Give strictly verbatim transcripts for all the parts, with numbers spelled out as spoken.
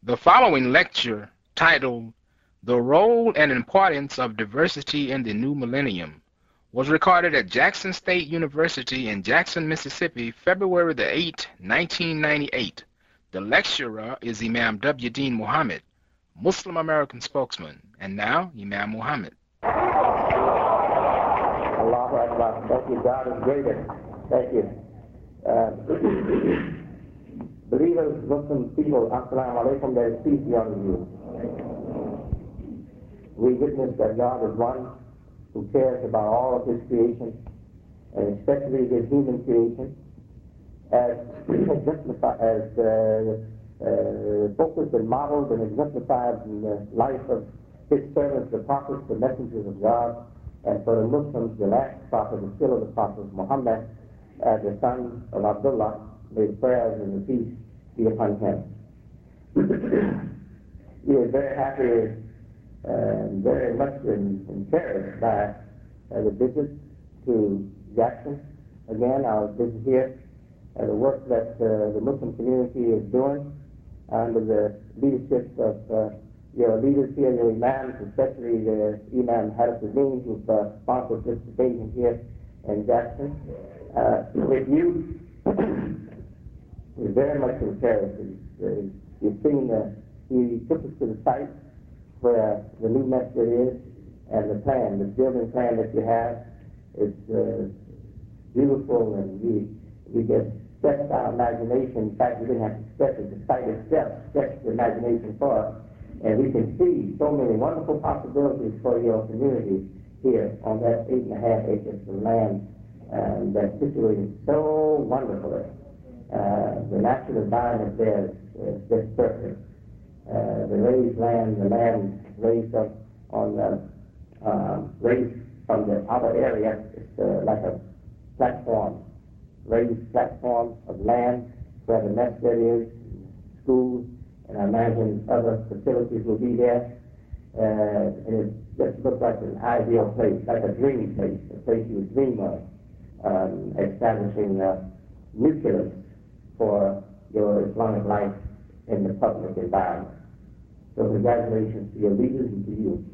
The following lecture, titled "The Role and Importance of Diversity in the New Millennium," was recorded at Jackson State University in Jackson, Mississippi, February the eighth, nineteen ninety-eight. The lecturer is Imam W. Dean Muhammad, Muslim American spokesman. And now, Imam Muhammad. Allahu Akbar. Thank you. God is greater. Thank you. Uh, believers, Muslim people, Assalamu alaikum, there is peace be unto you. We witness that God is one who cares about all of his creation, and especially his human creation, as exemplified, as uh, uh, focused and modeled and exemplified in the life of his servants, the prophets, the messengers of God, and for the Muslims, the last prophet is still of the prophets, Muhammad, as the son of Abdullah, may the prayers and the peace be upon him. We are very happy and very much encouraged by uh, the visit to Jackson. Again, our visit here, uh, the work that uh, the Muslim community is doing under the leadership of uh, your leaders here, your imams, especially the Imam Harafuddin, who've uh, sponsored this occasion here in Jackson. Uh, with you, we're very much encouraged. Uh, you've seen that he took us to the site where the new masjid is, and the plan, the building plan that you have, is uh, beautiful, and we we just stretched our imagination. In fact, we didn't have to stretch it. The site itself stretched the imagination for us, and we can see so many wonderful possibilities for your community here on that eight and a half acres of land um, that's situated so wonderfully. Uh, the natural environment there is, is just perfect. Uh, the raised land, the land raised up on the, um, raised from the outer area, it's uh, like a platform, raised platform of land where the masjid is, schools, and I imagine other facilities will be there. Uh, and it just looks like an ideal place, like a dream place, a place you would dream of, um, establishing a nucleus for your Islamic life in the public environment. So congratulations to your leaders and to you.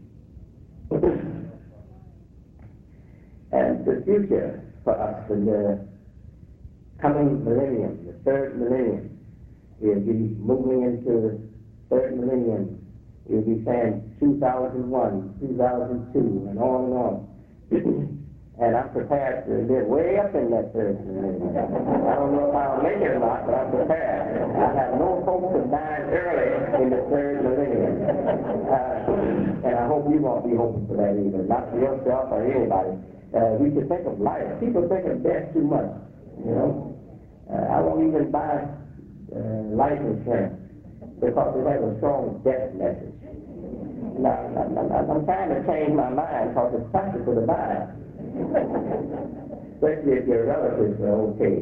And the future for us in the coming millennium, the third millennium, we'll be moving into the third millennium. We'll be saying two thousand one, two thousand two, and on and on. And I'm prepared to live way up in that third millennium. I don't know if I'll make it or not, but I'm prepared. I have no hopes of dying early in the third millennium. Uh, and I hope you won't be hoping for that either, not for yourself or anybody. Uh, we should think of life. People think of death too much, you know. Uh, I won't even buy uh, life insurance because it has a strong death message. Now, I'm trying to change my mind because it's practical to buy it. Especially if your relatives are okay.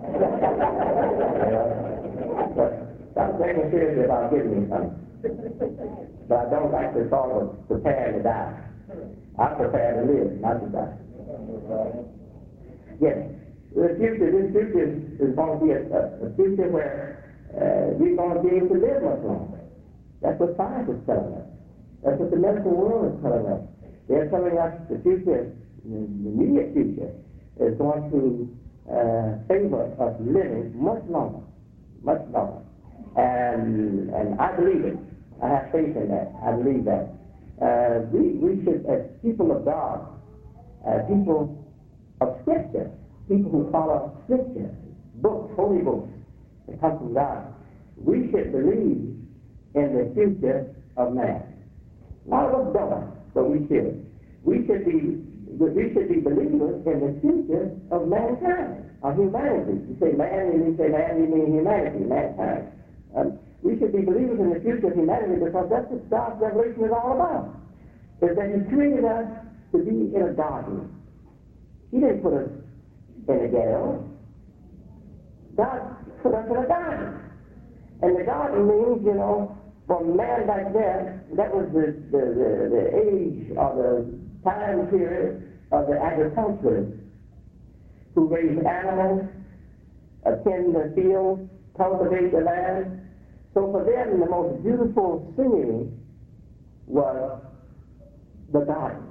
uh, but I'm thinking seriously about giving me something. But I don't like the thought of preparing to die. I'm prepared to live, not to die. Yes, the future, this future is going to be a, a, a future where uh, we're going to be able to live much longer. That's what science is telling us. That's what the medical world is telling us. They're telling us the future, the immediate future, is going to uh, favor us living much longer, much longer. And and I believe it. I have faith in that. I believe that. Uh, we, we should, as people of God, uh, people of Scripture, people who follow Scripture, books, holy books that come from God, we should believe in the future of man. Not of us don't, but we should. We should be we should be believers in the future of mankind, of humanity. You say man, and you say man, you mean humanity, mankind. Um, we should be believers in the future of humanity because that's what God's revelation is all about. Is that He created us to be in a garden. He didn't put us in a ghetto. God put us in a garden. And the garden means, you know, for man back then, that was the, the, the, the age or the time period of the agriculturists who raised animals, attend the fields, cultivate the land, So for them, the most beautiful scenery was the garden,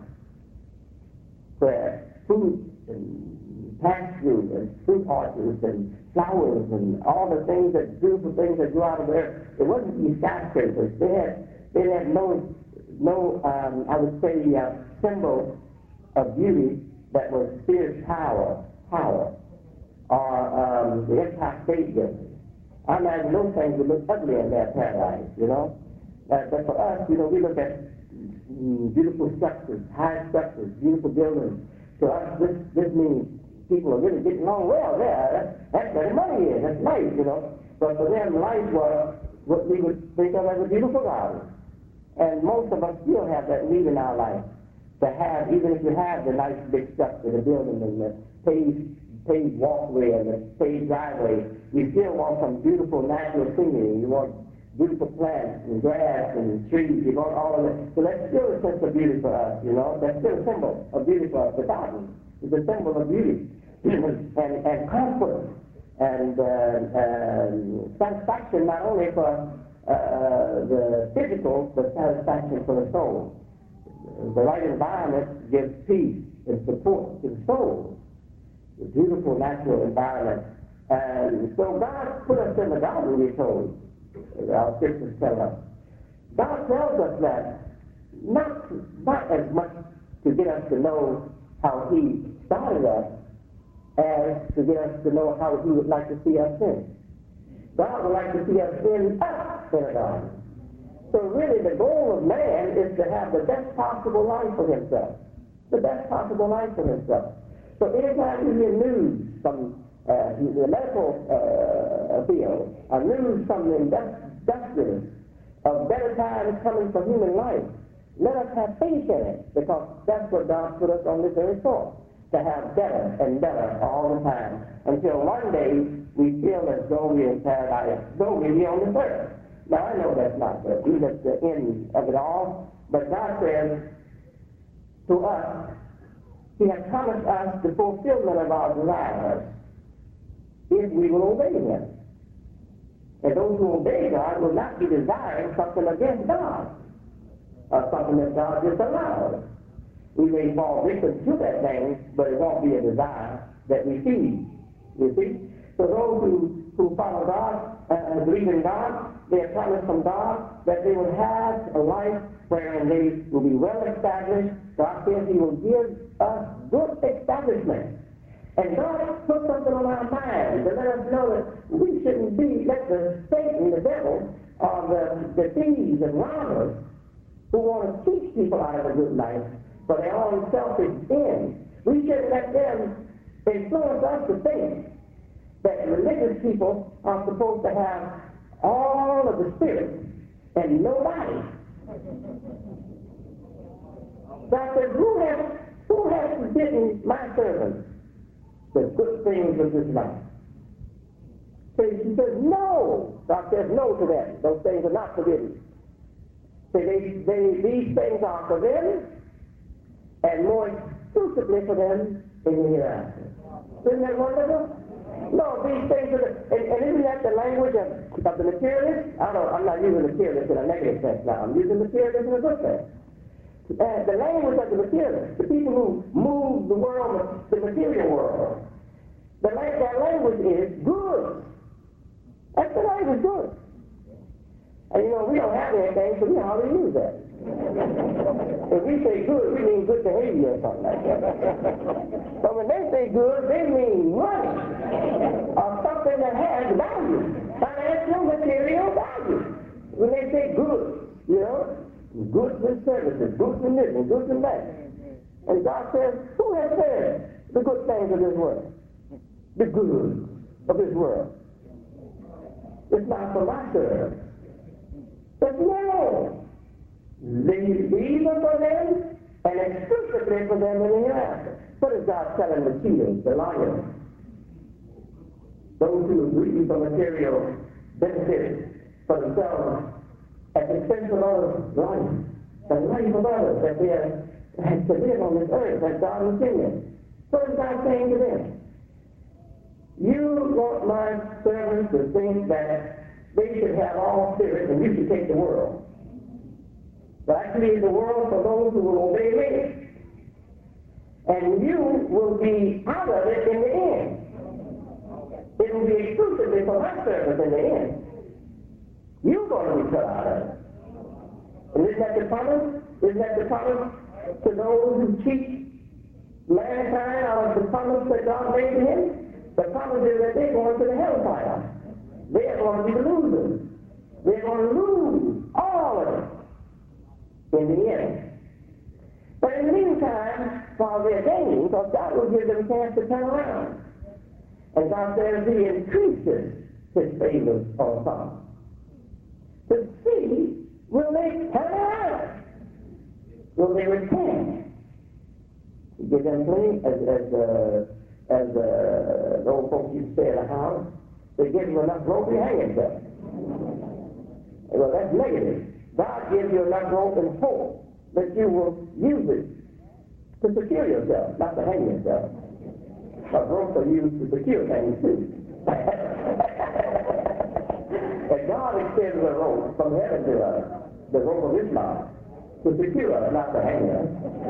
where fruit and pastures and fruit orchards and flowers and all the things that beautiful things that grew out of there. It wasn't these skyscrapers. They had they had no no um, I would say uh, symbol of beauty that was Sears Tower, Tower, or um, the Empire State Building. I imagine those things would look ugly in their paradise, you know. Uh, but for us, you know, we look at mm, beautiful structures, high structures, beautiful buildings. To us, this this means people are really getting along well there. That's, that's where the money is. That's nice, you know. But for them, life was what we would think of as a beautiful garden. And most of us still have that need in our life to have, even if you have the nice big structure, the building and the paved, paved walkway and the paved driveway, we still want some beautiful natural scenery. You want beautiful plants and grass and trees. You want all of it. So that's still a sense of beauty for us, you know. That's still a symbol of beauty for us. The garden is a symbol of beauty and, and comfort and uh, uh, satisfaction not only for uh, the physical, but satisfaction for the soul. The right environment gives peace and support to the soul. The beautiful natural environment. And so God put us in the garden, we're told. Our scriptures tell us. God tells us that not, not as much to get us to know how He started us as to get us to know how He would like to see us in. God would like to see us in us in a garden. So really the goal of man is to have the best possible life for himself. The best possible life for himself. So anytime you hear news from uh, the medical uh, field, or news from the industrialists of better times coming for human life, let us have faith in it, because that's what God put us on this earth for, to have better and better all the time, until one day we feel as though we're in paradise, though we're here on this earth. Now, I know that's not the, that's the end of it all, but God says to us, He has promised us the fulfillment of our desires if we will obey Him. And those who obey God will not be desiring something against God, or something that God disallowed. We may fall victim to that thing, but it won't be a desire that we feed. You see? So those who, who follow God and uh, believe in God, they are promised from God that they will have a life wherein they will be well established. God says He will give us good establishment. And God put something on our minds to let us know that we shouldn't be let the Satan, the devil, or the, the thieves and robbers who want to teach people out of a good life for their own selfish ends. We shouldn't let them influence us to think that religious people are supposed to have all of the Spirit and nobody. God says, who has, who has forbidden my servants the good things of this life? So he says, no. God says no to them. Those things are not forbidden. So they, they, these things are for them, and more exclusively for them in the hereafter. Isn't that wonderful? No, these things are, the, and, and isn't that the language of, of the materialist? I don't, I'm not using materialist in a negative sense now. I'm using materialist in a good sense. Uh, the language of the materialist, the people who move the world, the material world, the, that language is good. That's the language, good. And you know, we don't have anything, so we hardly use that. If we say good, we mean good behavior or something like that. But when they say good, they mean money or something that has value, financial, material value. When they say good, you know, goods and services, goods and living, goods and that. And God says, who has said the good things of this world? The good of this world. It's not for my service. But no. These are for them, and exclusively for them in the hereafter. What is God telling the cheaters, the liars? Those who agree for material benefits for themselves at the expense of others' life, the life of others that they have to live on this earth that God has given them. What is God saying to them? You want my servants to think that they should have all all spirits, and you should take the world. But I created the world for those who will obey me. And you will be out of it in the end. It will be exclusively for my service in the end. You're going to be cut out of it. And isn't that the promise? Isn't that the promise to those who cheat mankind out of the promise that God made to him? The promise is that they're going to the hellfire. They're going to be the losers. They're going to lose all of it in the end. But in the meantime, while they're gaining, because God will give them a chance to turn around. And God says he increases his favors on some. To see, will they turn around? Will they repent? You give them plenty, as, as, uh, as uh, the old folks used to say in the house, they give you enough rope, you hang yourself. Well, that's negative. God gives you enough rope and hope that you will use it to secure yourself, not to hang yourself. But ropes are used to secure things too. And God extends a rope from heaven to us, the rope of Islam, to secure us, not to hang us.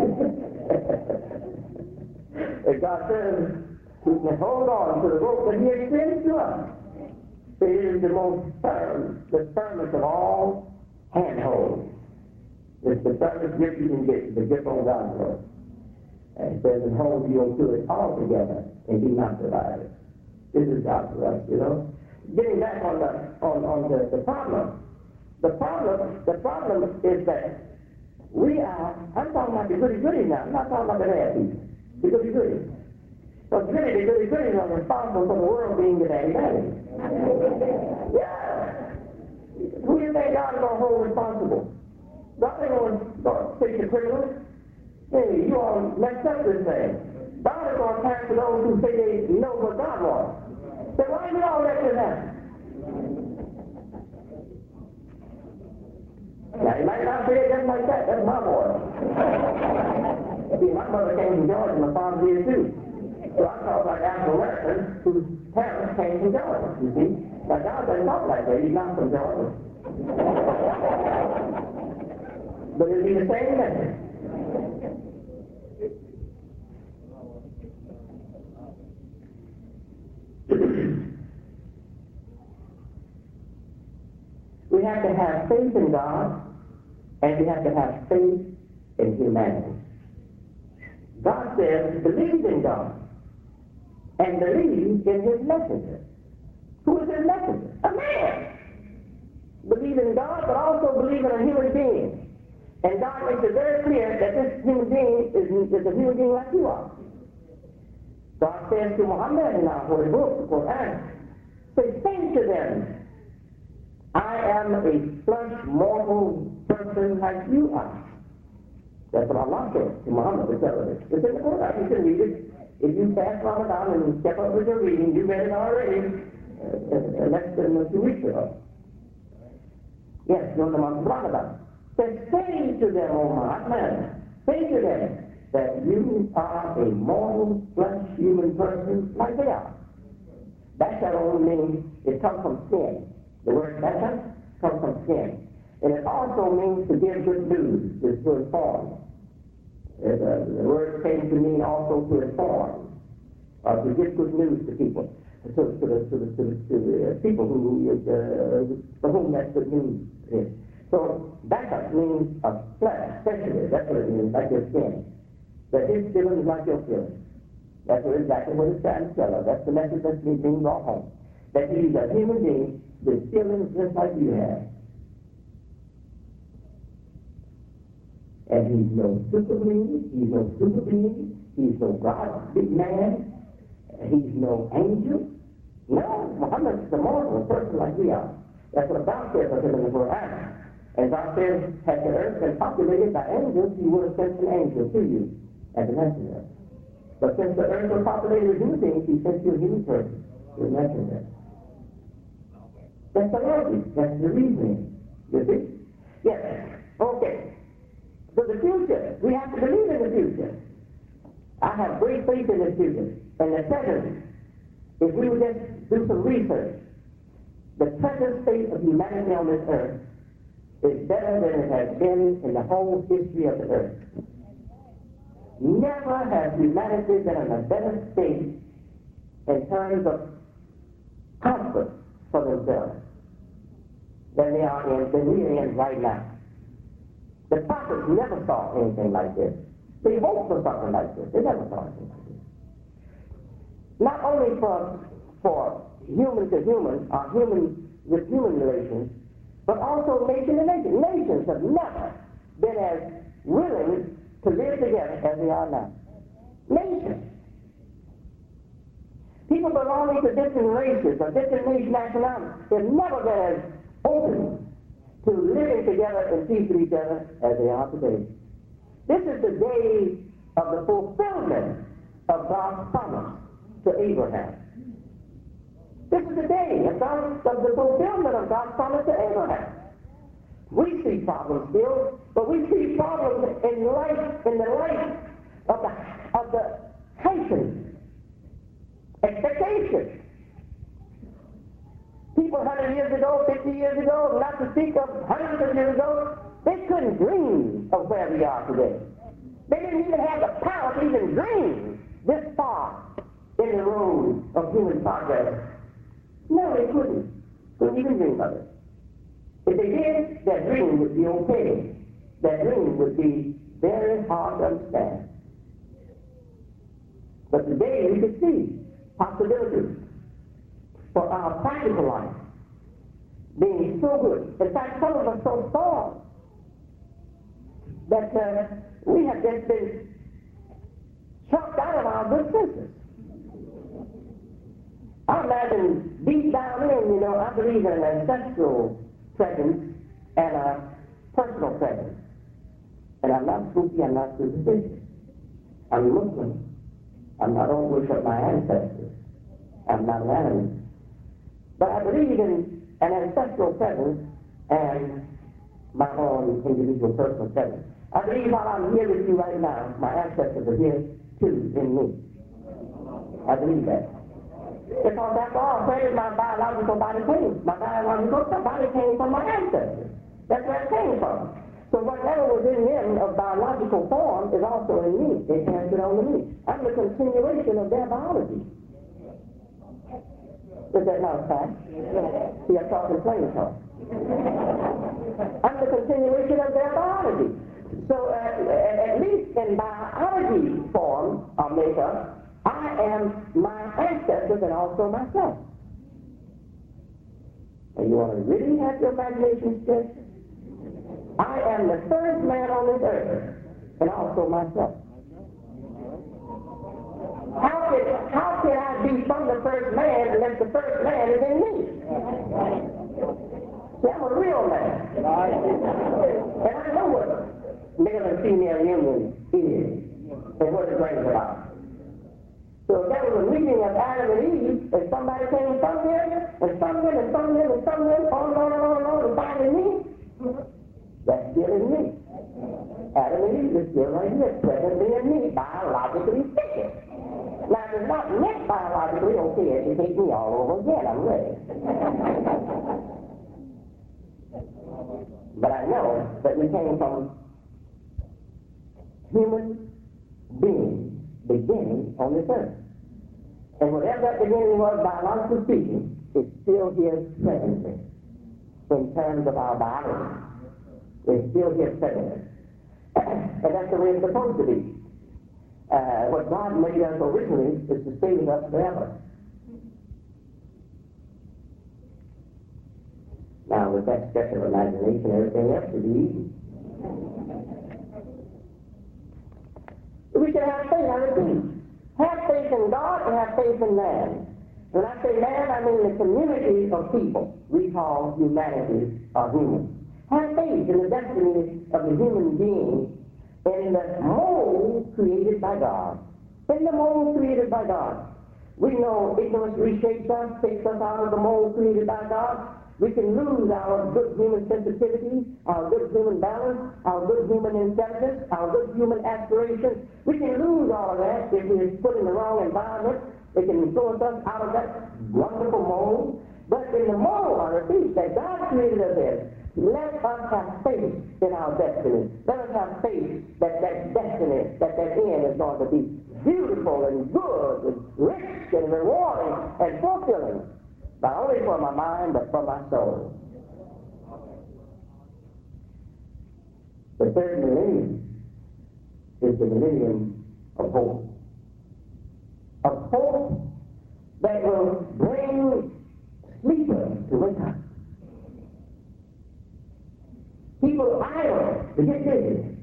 And God says, we can hold on to the rope that he extends to us. It is the most firm, the firmest of all handholds. It's the firmest grip you can get, the grip on God's word. And it says, and hold you to it all together and be not divided. This is God for us, you know. Getting back on the on, on the, the problem. The problem, the problem is that we are, I'm talking about the goody goodies now, I'm not talking about the bad people. The goody goodies. Because really the goody goodies are responsible for the world being the daddy daddy. Yeah. Who do you think God is going to hold responsible? God ain't going to fix the criminals. Hey, you all messed up this thing. God is going to turn to those who say they know what God wants. So why do all let this happen? Now, you might not say it just like that. That's my boy. See, my mother came from Georgia, my father did too. So I talk like African Americans whose parents came from Georgia, you see. Now, God doesn't talk like that. He's not from Georgia. But it'll be the same thing. We have to have faith in God, and we have to have faith in humanity. God says, believe in God, and believe in his messenger. Who is his messenger? A man. Believe in God, but also believe in a human being. And God makes it very clear that this human being is, is a human being like you are. God says to Muhammad in our holy book, the Quran, say, say to them, I am a flesh mortal person like you are. That's what Allah said to Muhammad, the Prophet. It's in the Quran, you can read it. If you fast Ramadan and step up with your reading, you read it already, uh, less than two weeks ago. Yes, during the month of Ramadan. So say to them, O Muhammad, say to them that you are a mortal, flesh, human person like they are. Bashar only means it comes from sin. The word bashar comes from sin. And it also means to give good news, is to inform. Uh, the, the word came to mean also to inform, or to give good news to people, to, to, the, to, the, to, the, to the people who, uh, for whom that good news is. So, bashar means a flesh, especially, that's what it means, like your skin. That his feeling is like your feeling. That's what exactly what it's trying to tell us. That's the message that's being brought home. That he's a human being with feelings just like you have. And he's no super being, he's no super being, he's no God, big man, he's no angel. No, Muhammad's the mortal person like we are. That's what God says of him in the Quran. And God says, had the earth been populated by angels, he would have sent an angel to you as a messenger. But since the earth was populated with human beings, he sent you a human person, a messenger. That's the logic. That's the reasoning. You see? Yes. Okay. So the future, we have to believe in the future. I have great faith in the future. And the second, if we would just do some research the present state of humanity on this earth is better than it has been in the whole history of the earth. Never has humanity been in a better state in terms of comfort for themselves than they are in, than we are in right now. The prophets never saw anything like this. They hoped for something like this. They never saw anything like this. Not only for, for human to human, or human with human relations, but also nation to nation. Nations have never been as willing to live together as they are now. Nations. People belonging to different races or different nationalities have never been as open to living together and peace with each other as they are today. This is the day of the fulfillment of God's promise to Abraham. This is the day of, God's, of the fulfillment of God's promise to Abraham. We see problems still, but we see problems in light, in the light of the of the heightened expectation. People one hundred years ago, fifty years ago, not to speak of hundreds of years ago, they couldn't dream of where we are today. They didn't even have the power to even dream this far in the road of human progress. No, they couldn't. Couldn't even dream of it. If they did, that dream would be okay. That dream would be very hard to understand. But today we can see possibilities for our practical life being so good. In fact, some of us so far that uh, we have just been shocked out of our good senses. I imagine deep down in, you know, I believe in an ancestral presence and a personal presence. And I'm not spooky, I'm not superstitious. I'm Muslim. I'm not going to worship my ancestors. I'm not an animist. But I believe in an ancestral presence and my own individual personal presence. I believe while I'm here with you right now, my ancestors are here too in me. I believe that. Because after all, where did my biological body came? My biological body came from my ancestors. That's where it came from. So whatever was in them of biological form is also in me. They passed it on to me. I'm the continuation of their biology. Is that not a fact? See, I'm talking plain talk. I'm the continuation of their biology. So uh, at least in biology form or makeup, I am my ancestors and also myself. And you want to really have your imagination stretched? I am the first man on this earth and also myself. How can, how can I be from the first man unless the first man is in me? See, I'm a real man. And I know what male and female union is and what it brings about. So if that was a meeting of Adam and Eve, and somebody came from there, and from them, and from them, and from them, on and on and on and on, and finding me, that's still in me. Adam and Eve is still right here, presently in me, biologically speaking. Now, if it's not meant biologically, okay, if you take me all over again, I'm ready. But I know that we came from human beings beginning on this earth. And whatever that beginning was, biologically speaking, is still here presently in terms of our biology. It's still here presently. And that's the way it's supposed to be. Uh, what God made us originally is to stay with us forever. Now, with that stretch of imagination, everything else will be easy. We should have faith, I repeat. Have faith in God and have faith in man. When I say man, I mean the community of people we call humanity or humans. Have faith in the destiny of the human being and in the mold created by God. In the mold created by God. We know ignorance reshapes us, takes us out of the mold created by God. We can lose our good human sensitivity, our good human balance, our good human intelligence, our good human aspirations. We can lose all of that if we're put in the wrong environment. It can influence us out of that wonderful mold. But in the moral on the beast that God created us in, let us have faith in our destiny. Let us have faith that that destiny, that that end is going to be beautiful and good and rich and rewarding and fulfilling, not only for my mind but for my soul. The third millennium is the millennium of hope. Of hope that will bring sleepers to wake up. People idle to get busy.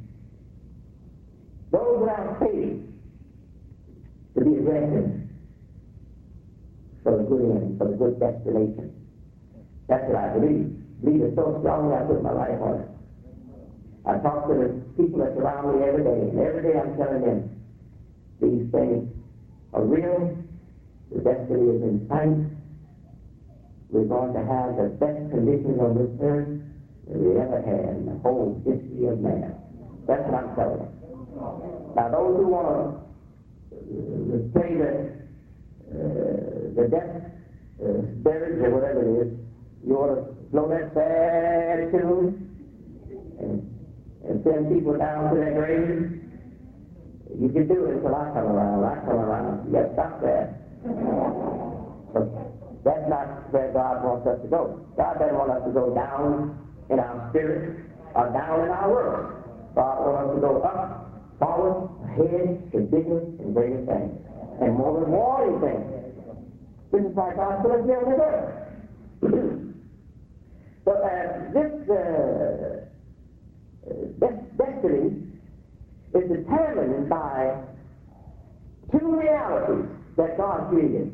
Those without faith to be aggressive for the good end, for the good destination. That's what I believe. Believe it so strongly I put my life on it. I talk to the people that surround me every day, and every day I'm telling them these things are real. The destiny is in sight. We're going to have the best conditions on this earth that we ever had in the whole history of man. That's what I'm telling you. Now, those who want to uh, say that uh, the death uh, spirits or whatever it is, you ought to blow that sad tune and, and send people down to their graves. You can do it until I come around. I come around. You got to stop that. But that's not where God wants us to go. God doesn't want us to go down in our spirit or down in our works. God wants us to go up, forward, ahead to bigger and greater things and more rewarding things. This is why God put us here on earth. So uh, this uh, this destiny is determined by two realities that God created.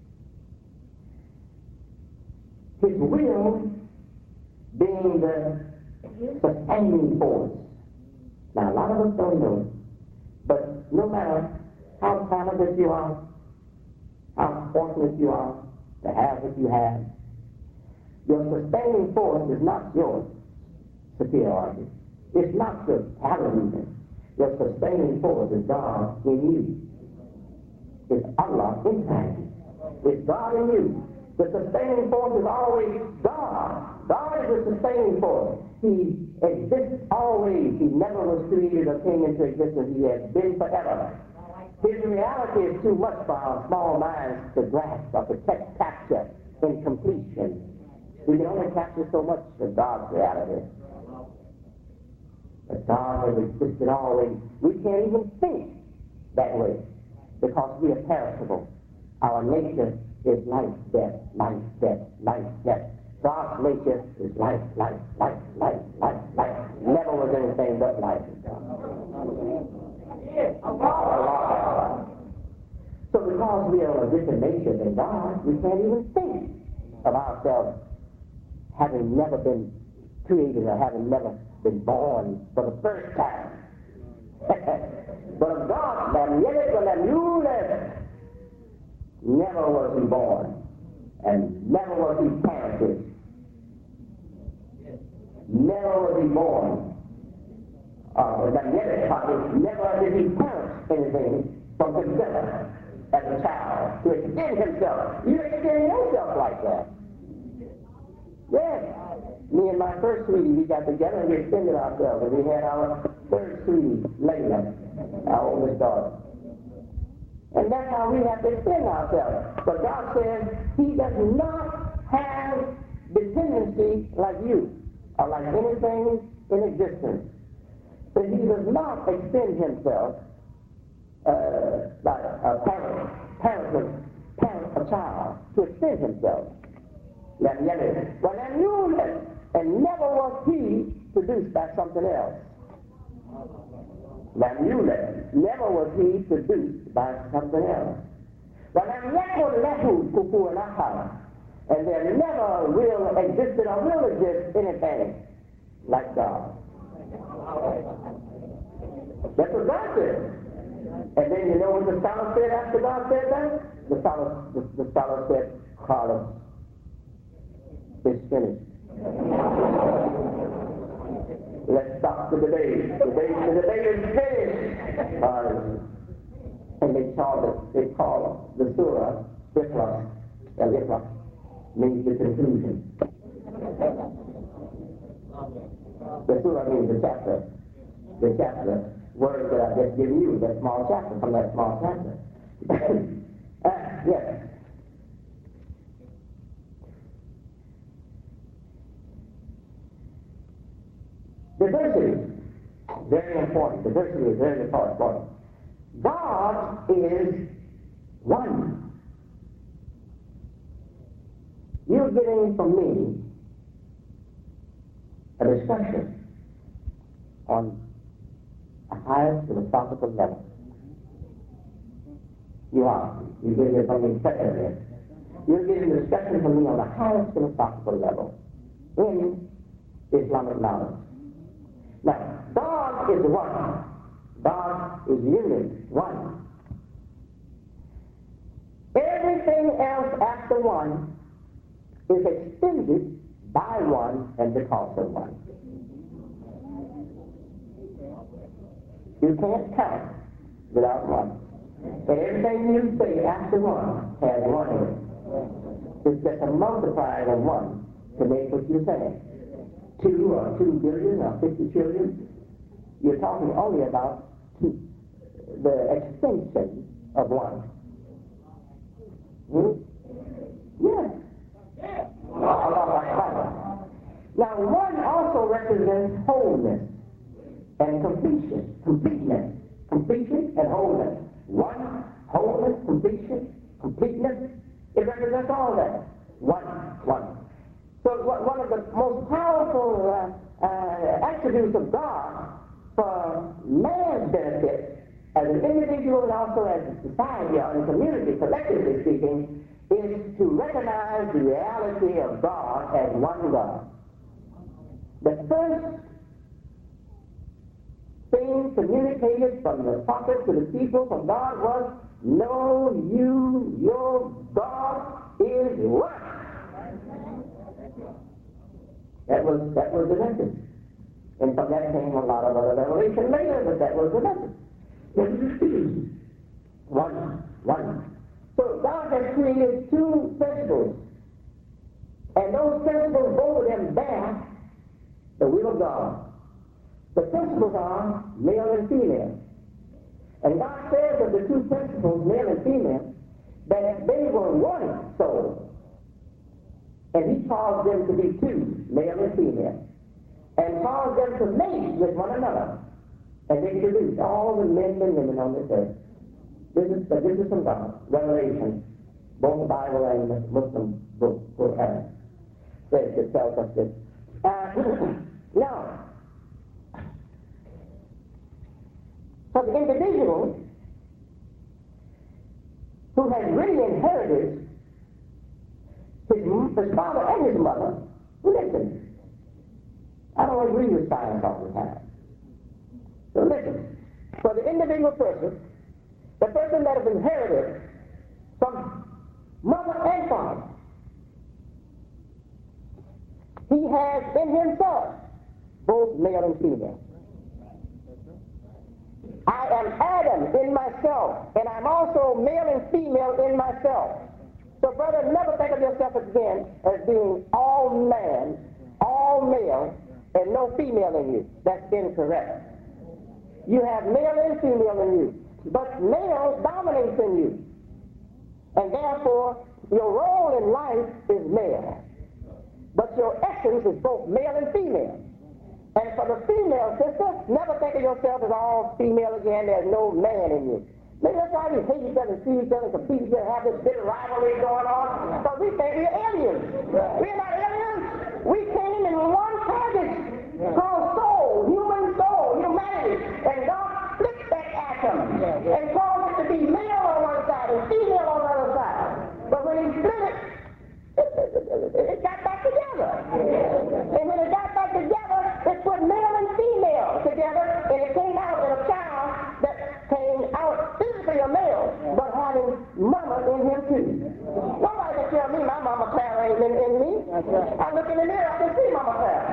His will being the sustaining force. Now, a lot of us don't know it, but no matter how talented you are, how fortunate you are to have what you have, your sustaining force is not your superiority. It's not your talent. Your sustaining force is God in you. It's Allah inside you. It's God in you. The sustaining force is always God. God is the sustaining force. He exists always. He never was created or came into existence. He has been forever. His reality is too much for our small minds to grasp or to capture in completion. We can only capture so much of God's reality. But God has existed always. We can't even think that way because we are perishable. Our nature is life, death, life, death, life, death. God's nature is life, life, life, life, life, life. Never was anything but life in God. So because we are of a different nature than God, we can't even think of ourselves having never been created or having never been born for the first time. But of God, lam yalid wa lam yulad, never was he born, and never was he parented. Never was he born. Uh, lam yalid, never did he parent anything from himself as a child to extend himself. You extend yourself like that. Yes. Me and my first sweetie, we got together and we extended ourselves, and we had our third sweetie, Layla, our oldest daughter. And that's how we have to extend ourselves. But God says he does not have dependency like you, or like anything in existence. But he does not extend himself uh, like a parent, parent, parent a child, to extend himself. Lam yalid wa lam yulad, and never was he produced by something else. Lam yulad, never was he produced by something else. Wa lam yakun lahu kufuwan ahad, and there never will existed or will exist anything like God. That's what God said. And then you know what the scholar said after God said that? The scholar, the, the scholar said, Carlos, it's finished. Let's stop the debate. The debate, the debate is finished. Uh, and they called it, they called the surah, Ikhlas, al-Ikhlas. means the conclusion. The surah means the chapter. The chapter. Word that I've just given you, that small chapter, from that small chapter. uh, yes. Diversity. Very important. Diversity is very important. God is one. You're getting from me a discussion on a higher philosophical level. You are. You're getting it from me secondly. You're getting a discussion from me on the highest philosophical level in Islamic knowledge. Now, God is one. God is unit, one. Everything else after one is extended by one and because of one. You can't count without one. And everything you say after one has one in it. It's just a multiplying of one to make what you're saying. Two or two billion or fifty trillion. You're talking only about two, the extension of one. Hmm? Yes. Now, one also represents wholeness and completion, completeness, completion and wholeness. One, wholeness, completion, completeness, it represents all that. One, one. So one of the most powerful uh, uh, attributes of God for man's benefit as an individual and also as a society or a community, collectively speaking, is to recognize the reality of God as one God. The first thing communicated from the prophet to the people from God was, know you, your God is one. That was, that was the message. And from that came a lot of other revelation later, but that was the message. One, one. So God has created two principles. And those principles, both of them bear the will of God. The principles are male and female. And God says of the two principles, male and female, that they were one soul. And he caused them to be two, male and female. And caused them to mate with one another. And they produced all the men and women on this earth. This is, uh, this is from God, Revelation, both the Bible and the Muslim book, Quran, says it tells us this. Uh, now, for the individual who has really inherited his, his father and his mother, listen. I don't agree with science all the time. So listen. For the individual person, the person that has inherited from mother and father, he has in himself both male and female. I am Adam in myself, and I'm also male and female in myself. So, brother, never think of yourself again as being all man, all male, and no female in you. That's incorrect. You have male and female in you, but male dominates in you. And therefore, your role in life is male. But your essence is both male and female. And for the female sister, never think of yourself as all female again. There's no man in you. Maybe that's why we hate each other, see each other, compete each other, have this bit of rivalry going on. Because we think we're aliens. We're not aliens. We came in one package called soul, human soul, humanity. And God split that atom and caused it to be male on one side and female on the other side. But when he split it, it, it, it, it got back together. And when it got back together, it put male and female together, and it came out in a child that came out physically a male, but having mama in him too. Nobody can tell me my mama Clara ain't in, in me. I look in the mirror, I can see mama Clara.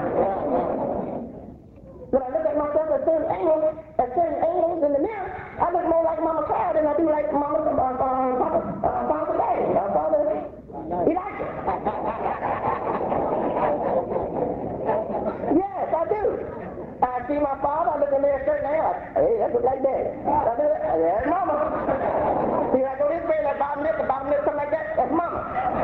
When I look at myself at certain angles, at certain angles in the mirror, I look more like mama Clara than I do like mama uh, uh, Papa, uh, Father Daddy, uh, Father Elijah. see my father, I look at Mary certain hair, like, hey, that looks like daddy. I do it, there's mama. See, I go this way, that bottom lip, the bottom lip, something like that, that's mama.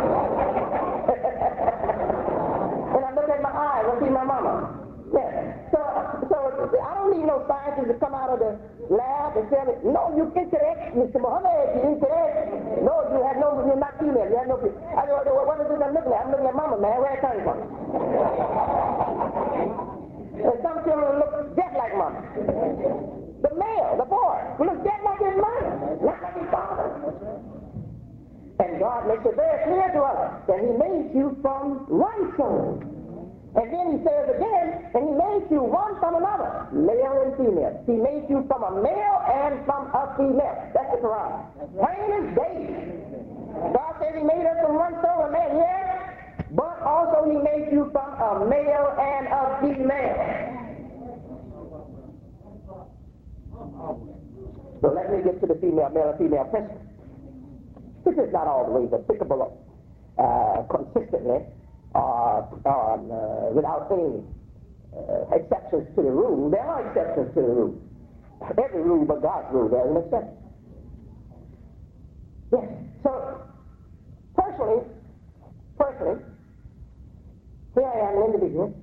And I look at my eyes, I see my mama. Yeah. So, so I don't need no scientists to come out of the lab and tell me, no, you incorrect, Mister Muhammad, you incorrect. No, you have no, you're not female, you have no female. I go, well, what is this I'm looking at? I'm looking at mama, man, where it comes from? And some children look just like mama. The male, the boy, looks just like his mother, not like his father. And God makes it very clear to us that he made you from one soul. And then he says again, and he made you one from another, male and female. He made you from a male and from a female. That's the Quran. Plain as day. God says he made us from one soul, a man, yes, but also he made you from a male and a female. So let me get to the female, male and female principle. This is not always applicable uh, consistently. Uh, um, uh, without any uh, exceptions to the rule. There are exceptions to the rule. Every rule but God's rule, there's an exception. Yes. So, personally, personally, here I am, an individual.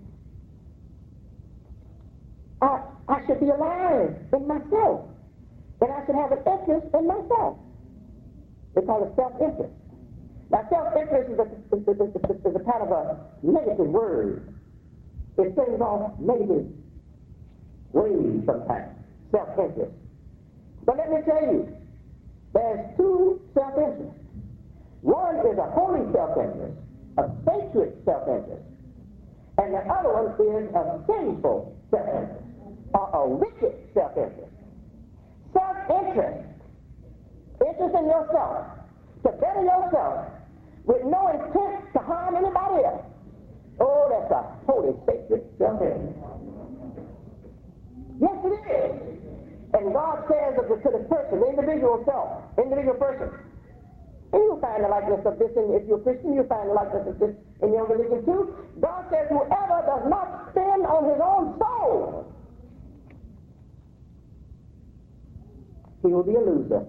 I, I should be alive in myself. And I should have an interest in myself. They call it self-interest. Now, self-interest is a, is, is, is, is a kind of a negative word. It sends off negative waves sometimes, self-interest. But let me tell you, there's two self-interests. One is a holy self-interest, a sacred self-interest, and the other one is a sinful self-interest, or a wicked self-interest. Self-interest, interest in yourself, to better yourself, with no intent to harm anybody else. Oh, that's a holy, sacred self-interest. Yes, it is. And God says to the person, the individual self, individual person, and you'll find the likeness of this, and if you're a Christian, you'll find the likeness of this in your religion too. God says, whoever does not spend on his own soul, he will be a loser.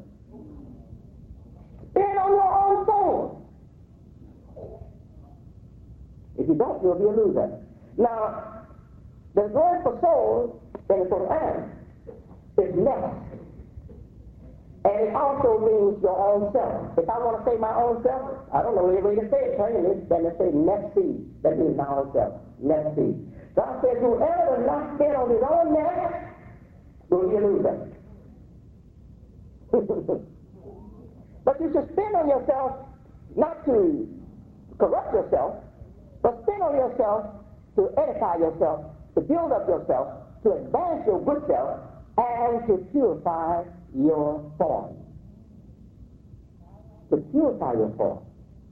Spend on your own soul. If you don't, you'll be a loser. Now, the word for soul in the Quran is nafs. And it also means your own self. If I want to say my own self, I don't know any way to say it, turn it, then they say nafsi. That means my own self. Nafsi. God says, whoever does not spend on his own nafs will be a loser. But you should spend on yourself not to corrupt yourself, but spend on yourself to edify yourself, to build up yourself, to advance your good self, and to purify your form. To purify your form.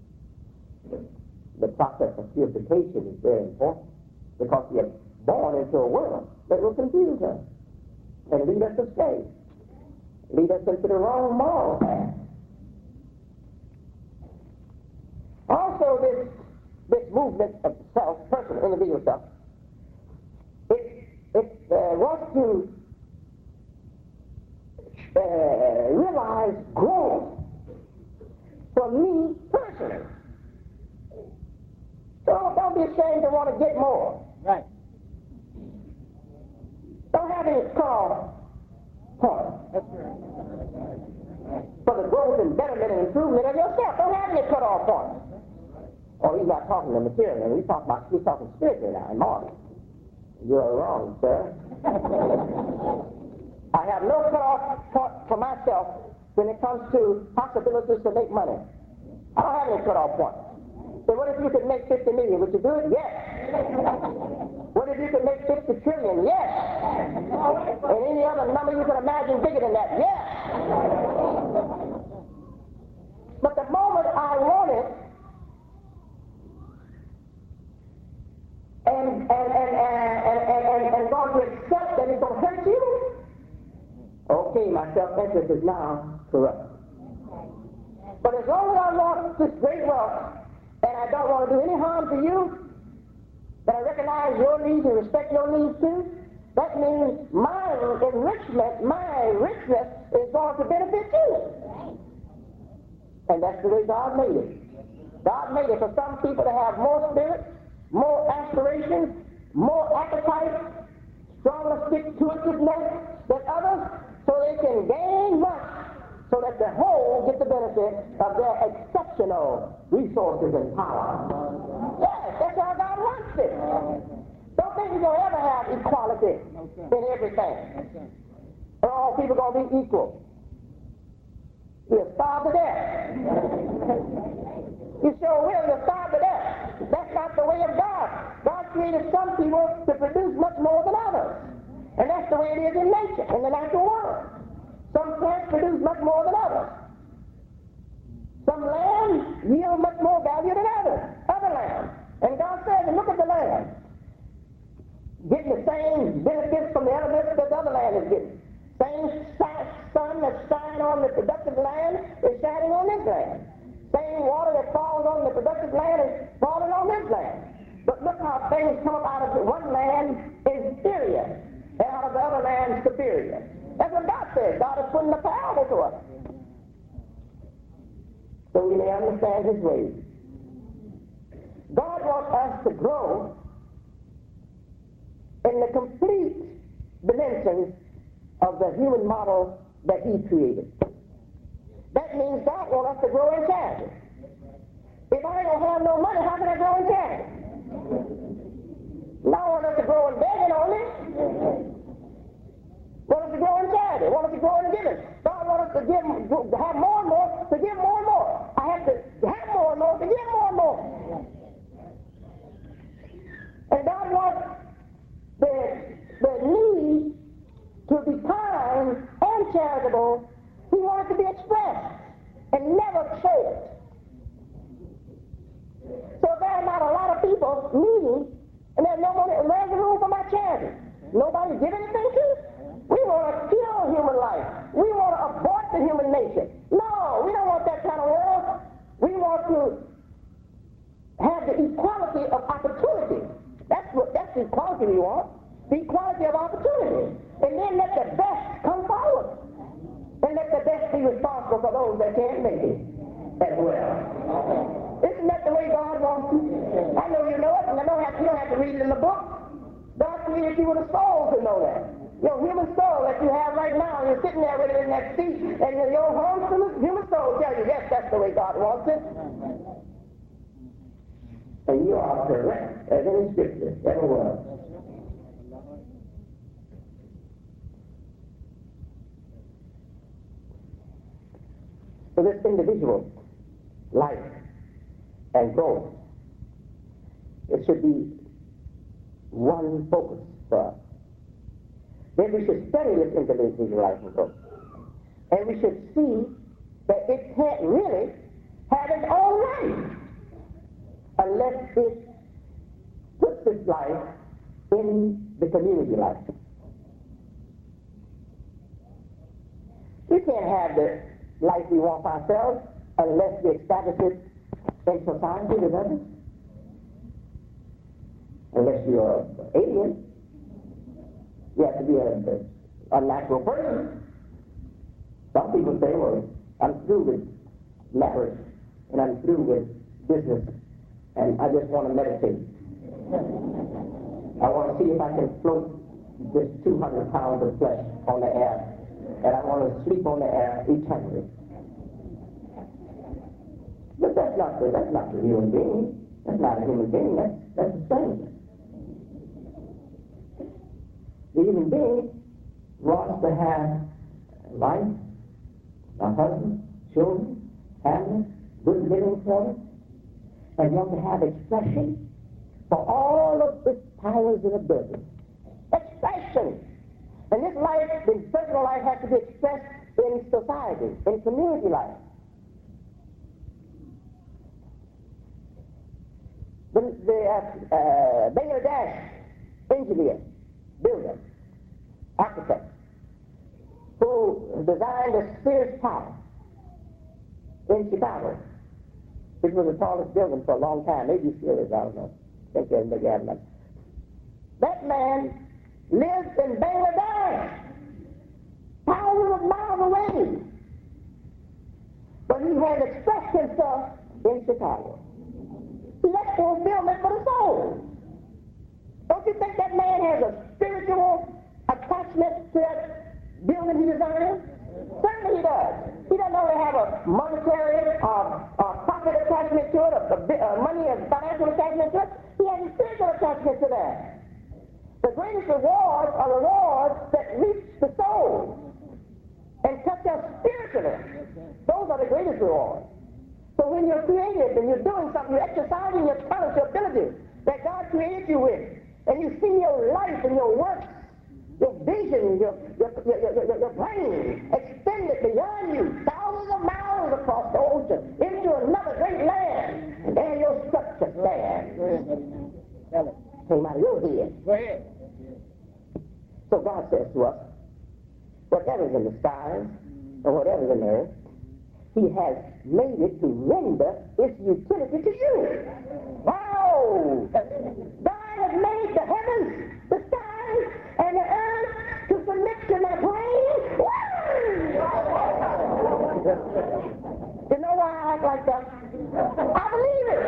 The process of purification is very important, because we are born into a world that will confuse us and lead us astray, lead us into the wrong moral path. Also, this this movement of self, personal, individual self, it, it uh, wants to uh, realize growth for me personally. So don't be ashamed to want to get more. Right. Don't have any cut-off point. That's right. For the growth and betterment and improvement of yourself. Don't have any cut-off point. Oh, he's not talking the material, and we talk about, we're talking spiritually now, and moral. You're wrong, sir. I have no cut-off point for myself when it comes to possibilities to make money. I don't have any cut-off point. So what if you could make fifty million? Would you do it? Yes. What if you could make fifty trillion? Yes. And any other number you can imagine bigger than that? Yes. But the moment I want it, and and and and and, and, and going to accept that it's going to hurt you, okay, my self-interest is now corrupt. But as long as I want this great wealth, and I don't want to do any harm to you, but I recognize your needs and respect your needs too, that means my enrichment, my richness is going to benefit you. And that's the way God made it. God made it for some people to have more spirit, more aspirations, more appetite, stronger stick-to-itiveness than others, so they can gain much, so that the whole get the benefit of their exceptional resources and power. Yes, that's how God wants it. Don't think you're going to ever have equality in everything. And all people are going to be equal. You'll starve to death. You sure will. You'll starve to death. That's not the way of God. God created some people to produce much more than others. And that's the way it is in nature, in the natural world. Some plants produce much more than others. Some land yield much more value than others, other land. And God says, look at the land. Getting the same benefits from the elements that the other land is getting. Same sun that's shining on the productive land is shining on this land. Same water that falls on the productive land is falling on this land. But look how things come up out of one land inferior and out of the other land superior. That's what God says. God is putting the parable to us, so we may understand His ways. God wants us to grow in the complete dimensions of the human model that He created. That means God wants us to grow in charity. If I don't have no money, how can I grow in charity? I want us to grow in begging only. Want us to grow in charity. Want us to grow in giving. God wants us to give, to have more and more, to give more and more. I have to have more and more, to give more and more. And God wants the, the need to be kind and charitable. He wants to be expressed and never choked. So there are not a lot of people meeting, and there's no money, there's room for my charity. Nobody give anything to it. We want to kill human life. We want to abort the human nation. No, we don't want that kind of world. We want to have the equality of opportunity. That's what that's the equality we want. The equality of opportunity. And then let the best come forward. And let the best be responsible for those that can't make it as well. Isn't that the way God wants you? I know you know it, and I don't have, you don't have to read it in the book. God created you with a soul to know that. Your human soul that you have right now, you're sitting there with it in that seat, and your whole human soul tells you, yes, that's the way God wants it. And you are correct as any scripture ever was. So this individual life and growth, it should be one focus for us. Then we should study this individual life and growth. And we should see that it can't really have its own life unless it puts its life in the community life. We can't have the life we want for ourselves unless we establish it in society with others. Unless you're an alien, you have to be a, a natural person. Some people say, well, I'm through with marriage, and I'm through with business, and I just want to meditate. I want to see if I can float this two hundred pounds of flesh on the air, and I want to sleep on the air eternally. But that's not the, that's not the human being. That's not a human being. That's, that's the same. The human being wants to have life, a husband, children, family, good living quarters, and wants to have expression for all of its powers and abilities. Expression! And this life, the personal life, has to be expressed in society, in community life. The, the uh, uh, Bangladesh engineer, builder, architect, who designed the Sears Tower in Chicago, which was the tallest building for a long time. Maybe still is, I don't know. I think there's maybe have none. That man lives in Bangladesh, thousands of miles away. But he has expressed himself in Chicago. See, that's fulfillment for the soul. Don't you think that man has a spiritual attachment to that building he designed? Certainly he does. He doesn't only have a monetary or, or profit attachment to it, a, a, a money and financial attachment to it. He has a spiritual attachment to that. The greatest rewards are rewards that reach the soul and touch us spiritually. Those are the greatest rewards. So when you're creative and you're doing something, you're exercising your talents, your abilities that God created you with, and you see your life and your works, your vision, your, your, your, your, your brain extended beyond you, thousands of miles across the ocean, into another great land, and your structure stands. Came out of your head. Go ahead. So God says to us, whatever's in the skies or whatever's in the earth, he has made it to render its utility to you. Wow! God has made the heavens, the skies, and the earth to submit to my brain. You know why I act like that? I believe it.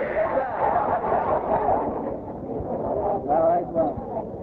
All right, well.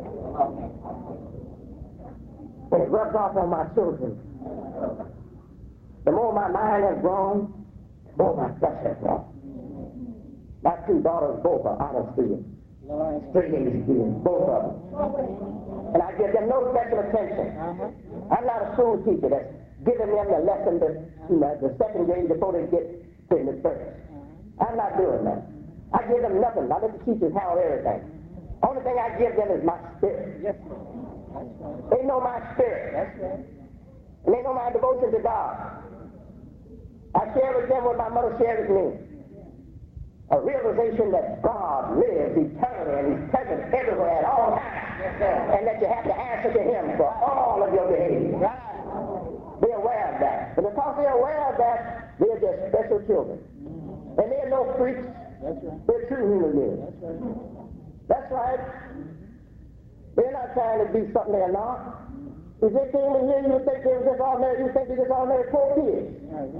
And it rubs off on my children. The more my mind has grown, the more my flesh has grown. My two daughters both are out of students. Straight A students, both of them. And I give them no special attention. I'm not a school teacher that's giving them the lesson to, you know, the second grade before they get to the first. I'm not doing that. I give them nothing. I let the teachers handle everything. Only thing I give them is my spirit. Yes, sir. That's right. They know my spirit. That's right. And they know my devotion to God. I share with them what my mother shared with me. A realization that God lives eternally and He's present everywhere at all times. Yes, sir. And that you have to answer to Him for all of your behavior. Right. Be aware of that. And because they're aware of that, they're just special children. And they're no freaks. That's right. They're true human beings. That's right. That's right. They're not trying to be something they're not. If they came in here, you would think they were just ordinary, you would think they're just ordinary poor kids. Right.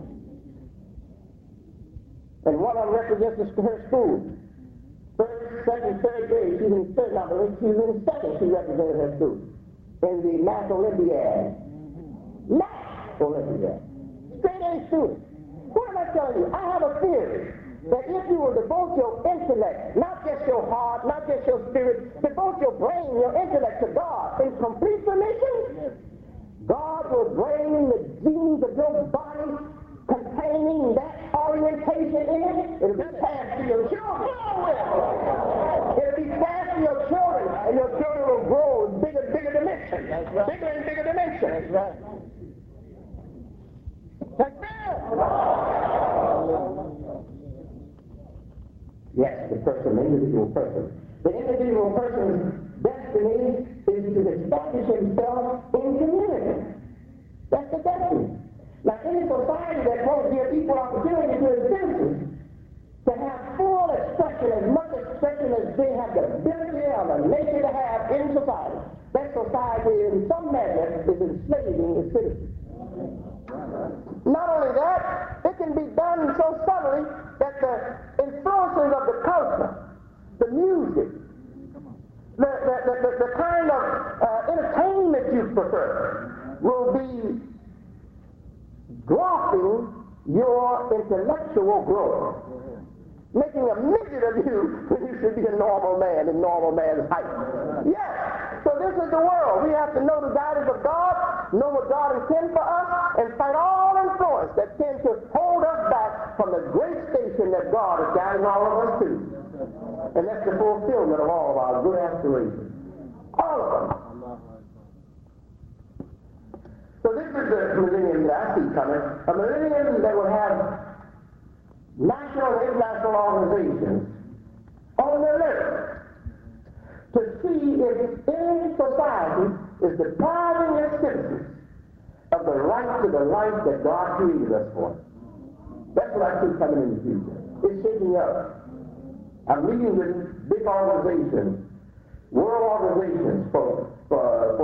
And one of them represents her school. First, second, third grade, she's in third number, she's in second, she represented her school. In the Math Olympiad. Math Olympiad. Straight A student. What am I telling you? I have a theory that if you will devote your intellect, not just your heart, not just your spirit, devote your brain, your intellect to God in complete submission, God will bring the genes of your body containing that orientation in it. It'll be passed to your children. It'll be passed to your children, and your children will grow in bigger and bigger dimensions. That's right. Bigger and bigger dimensions. That's right. That's fair. Yes, the person, the individual person. The individual person's destiny is to establish himself in community. That's the destiny. Now, any society that won't give equal opportunity to its citizens to have full expression, as much expression as they have the ability or the nature to have in society, that society in some measure is enslaving its citizens. Not only that, it can be done so subtly that the influences of the culture, the music, the, the, the, the, the kind of uh, entertainment you prefer will be dwarfing your intellectual growth, making a midget of you when you should be a normal man in normal man's height. Yes. So this is the world. We have to know the guidance of God, know what God intends for us, and fight all influence that tends to hold us back from the great station that God is guiding all of us to. And that's the fulfillment of all of our good aspirations. All of them. So this is the millennium that I see coming. A millennium that will have national and international organizations on the list to see if any society is depriving its citizens of the right to the life that God created us for. That's what I see coming in the future. It's shaking up. I'm meeting with big organizations, world organizations for, for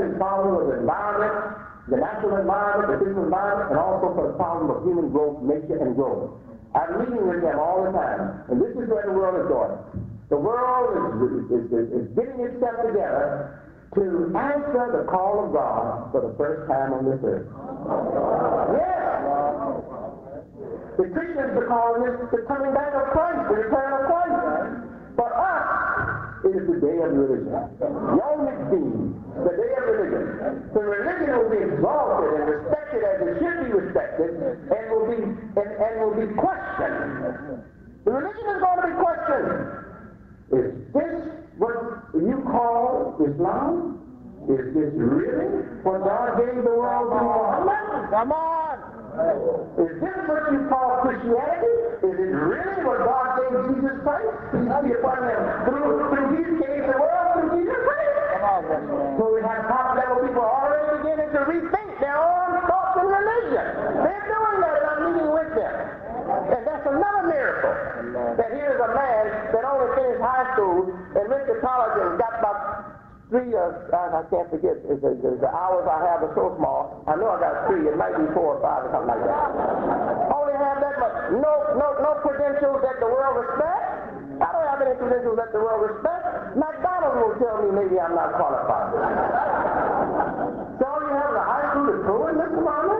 this problem of the environment, the natural environment, the physical environment, and also for the problem of human growth, nature, and growth. I'm meeting with them all the time, and this is where the world is going. The world is, is, is, is getting itself together to answer the call of God for the first time on this earth. Yes! The Christians are calling this the coming back of Christ, the return of Christ. For us, it is the day of religion. Yom Kippur, the day of religion. The religion will be exalted and respected as it should be respected, and will be and, and will be questioned. The religion is going to be questioned. Is this what you call Islam? Is this really what God gave the world to Muhammad? Come on! Is this what you call Christianity? Is it really what God gave Jesus Christ? Peace be upon him. Through, through Jesus gave the world through Jesus Christ. Come on, so we have top level people already beginning to rethink their own thoughts and religion. They're doing that, and I'm meeting with them. And that's another miracle. That here's a man that only finished high school and went to college and got about three, uh, I can't forget, the, the, the hours I have are so small. I know I got three, it might be four or five or something like that. Only have that much. No, no, no credentials that the world respects. I don't have any credentials that the world respects. McDonald's will tell me maybe I'm not qualified. So all you have is a high school diploma, Mister Marley?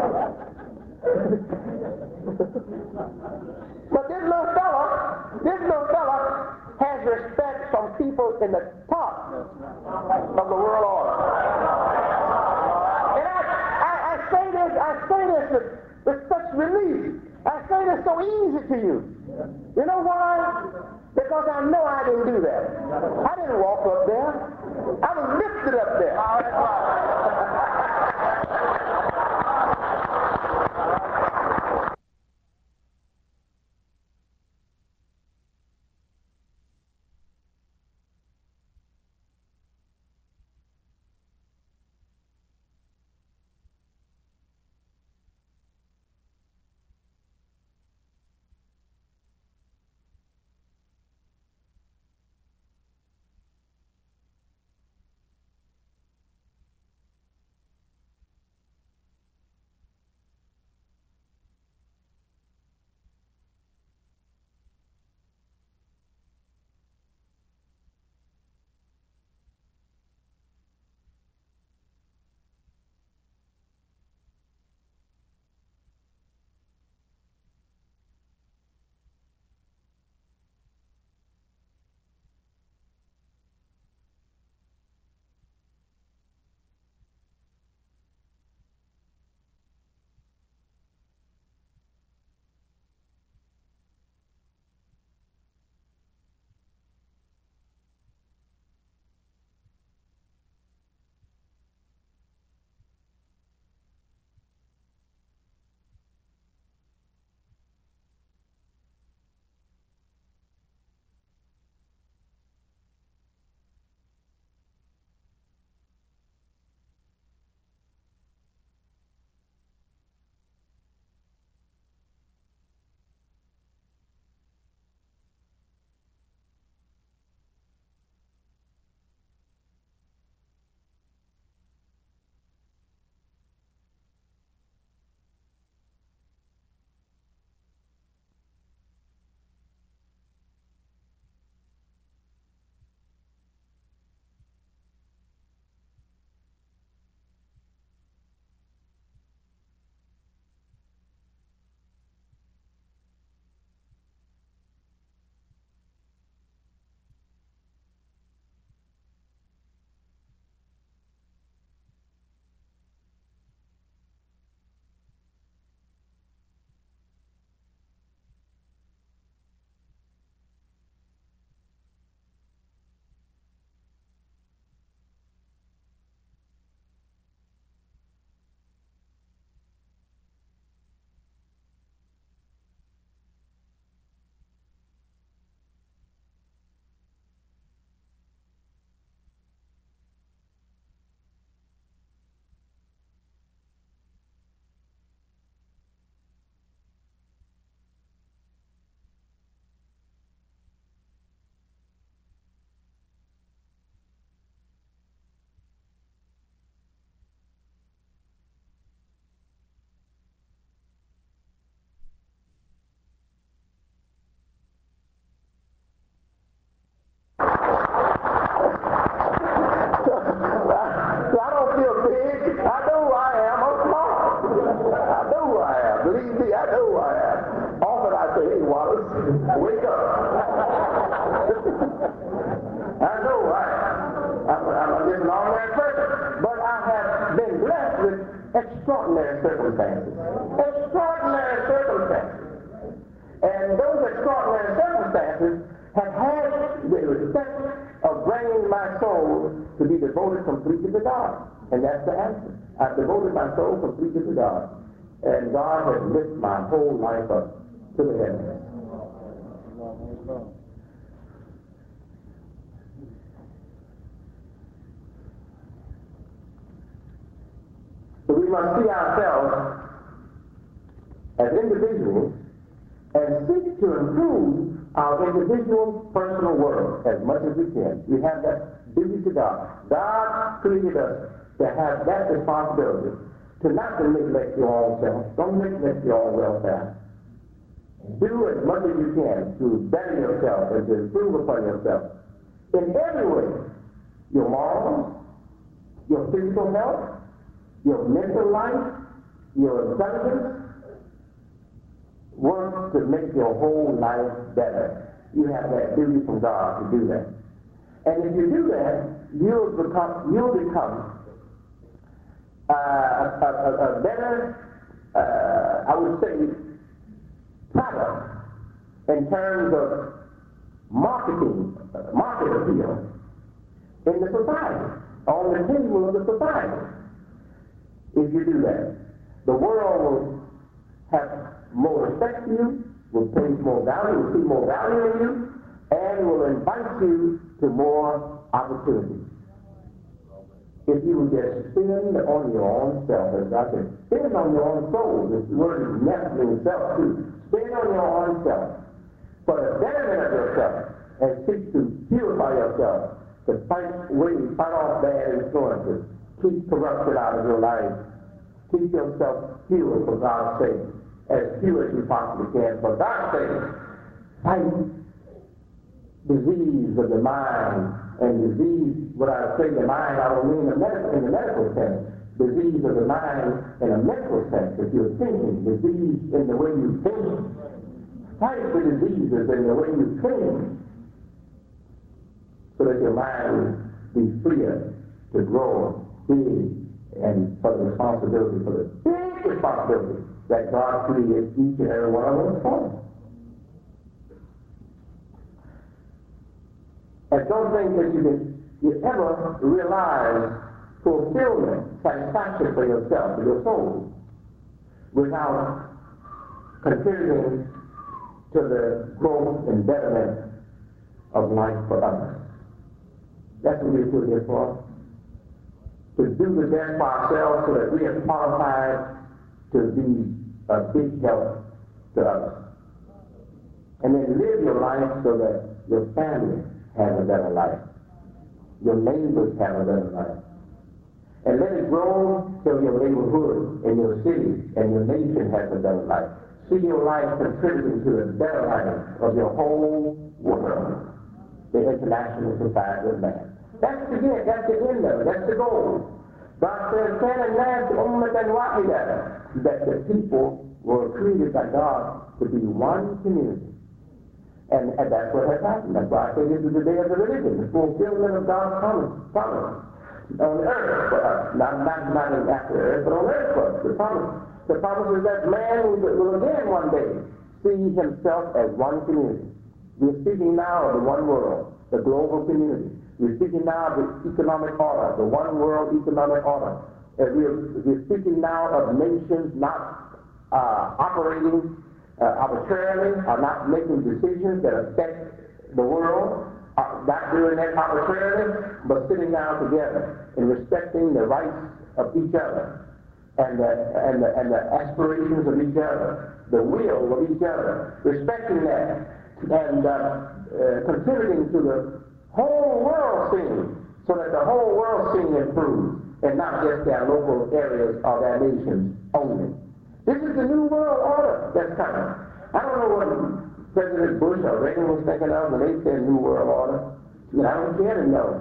But this little fella, this little fella has respect from people in the top of the world order. And I, I, I say this, I say this with, with such relief. I say this so easy to you. You know why? Because I know I didn't do that. I didn't walk up there. I was lifted up there. Wake up. I know I, I'm, I'm just an ordinary person, but I have been blessed with extraordinary circumstances. Extraordinary circumstances. And those extraordinary circumstances have had the respect of bringing my soul to be devoted completely to God. And that's the answer. I've devoted my soul completely to God. And God has lifted my whole life up to the heavens. So we must see ourselves as individuals and seek to improve our individual personal world as much as we can. We have that duty to God. God created us to have that responsibility, to not to neglect your own self. Don't neglect your own welfare. Do as much as you can to better yourself and to improve upon yourself. In every way, your morals, your physical health, your mental life, your intelligence, work to make your whole life better. You have that duty from God to do that. And if you do that, you'll become, you'll become uh, a, a, a better, uh, I would say, product in terms of marketing, uh, market appeal in the society, on the table of the society. If you do that, the world will have more respect for you, will place more value, will see more value in you, and will invite you to more opportunities. If you would just spend on your own self, as I said, spend on your own soul. This word is necessary in self too. Spend on your own self for the betterment of yourself, and seek to purify yourself, to fight ways, fight off bad influences, keep corruption out of your life, keep yourself pure for God's sake, as pure as you possibly can. For God's sake, fight disease of the mind, and disease, what I say the mind, I don't mean the medical, in the medical sense, disease of the mind in a mental sense. If you're thinking, disease in the way you think, fight the diseases in the way you think, so that your mind be freer to grow big and for the responsibility, for the big responsibility that God created each and every one of us for. And don't think that you can you ever realize fulfillment, satisfaction for yourself, for your soul, without contributing to the growth and betterment of life for others. That's what we're put here for. To do the best for ourselves so that we are qualified to be a big help to others. And then live your life so that your family has a better life. Your neighbors have a better life. And let it grow till your neighborhood and your city and your nation has a better life. See your life contributing to the better life of your whole world, the international society of man. That's the end, that's the end of it, that's the goal. God says, كان الناس أمة واحدة, that the people were created by God to be one community. And, and that's what has happened. That's why I say this is the day of the religion, the fulfillment of God's promise, promise on earth for us. Not, not, not in after earth, but on earth for us. The promise. The promise is that man will, will again one day see himself as one community. We're speaking now of the one world, the global community. We're speaking now of the economic order, the one world economic order. And we're, we're speaking now of nations not uh, operating Uh, arbitrarily, are not making decisions that affect the world, are not doing that arbitrarily, but sitting down together and respecting the rights of each other and the, and the, and the aspirations of each other, the will of each other, respecting that and uh, uh, contributing to the whole world scene so that the whole world scene improves and not just their local areas or their nations only. This is the new world order that's coming. I don't know what President Bush or Reagan was thinking of when they said new world order. I, mean, I don't care to know.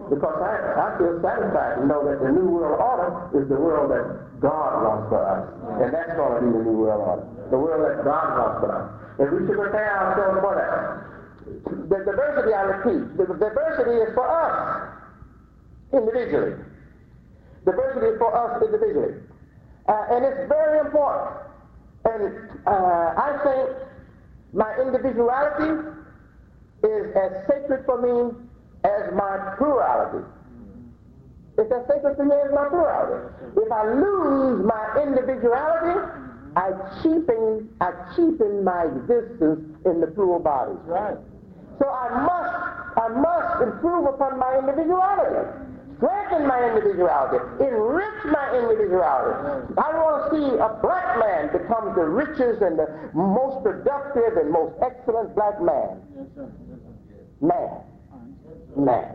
because I, I feel satisfied to know that the New World Order is the world that God wants for us. And that's going to be the New World Order, the world that God wants for us. And we should prepare ourselves for that. The diversity, I repeat, the diversity is for us individually. Diversity is for us individually. Uh, and it's very important. And uh, I think my individuality is as sacred for me as my plurality. It's as sacred for me as my plurality. If I lose my individuality, I cheapen, I cheapen my existence in the plural body. Right. So I must, I must improve upon my individuality, strengthen my individuality, enrich my individuality. I want to see a black man become the richest and the most productive and most excellent black man. Yes, sir. Man. Man.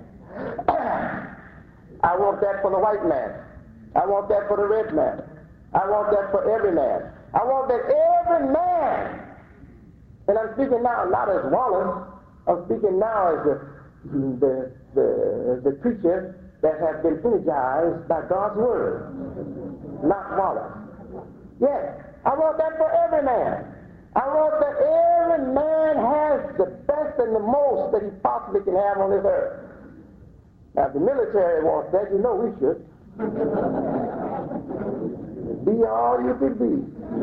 I want that for the white man. I want that for the red man. I want that for every man. I want that every man. And I'm speaking now not as Wallace. I'm speaking now as the the the, the creature that has been energized by God's word, not Wallace. Yes, I want that for every man. I want that every man has the best and the most that he possibly can have on this earth. Now, if the military wants that, you know we should. Be all you can be.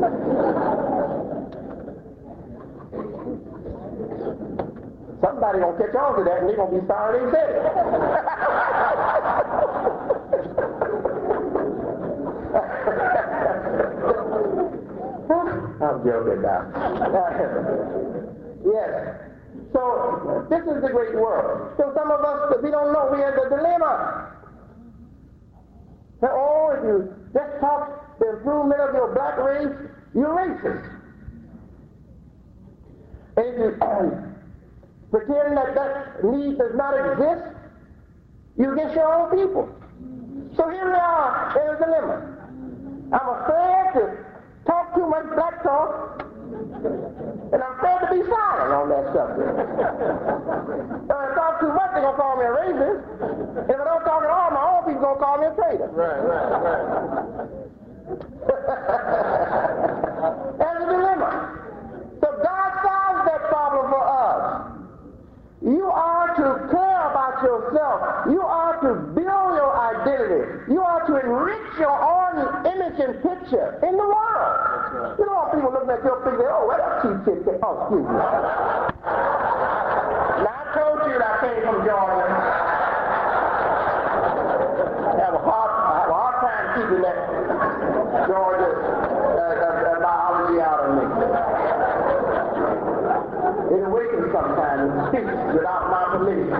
Somebody gonna catch on to that and they're gonna be sorry they said it. I'm joking now. Yes. So this is the great world. So some of us, we don't know, we have the dilemma. Oh, if you just talk the improvement of your black race, you're racist. And if you um, pretend that that need does not exist, you against your own people. So here we are in a dilemma. I'm afraid to talk too much black talk, and I'm afraid to be silent on that subject. If I talk too much, they're going to call me a racist. If I don't talk at all, my own people going to call me a traitor. Right, right, right. That's a dilemma. So God solves that problem for us. You are to care about yourself. You are to build your identity. You are to enrich your own image and picture in the world. Right. You don't want people looking at your picture, oh, what a cheap kid. Oh, excuse me. Now, I told you that I came from Georgia. I have a hard, I have a hard time keeping that Georgia uh, uh, biology out of me. It awakens sometimes and speaks without my permission.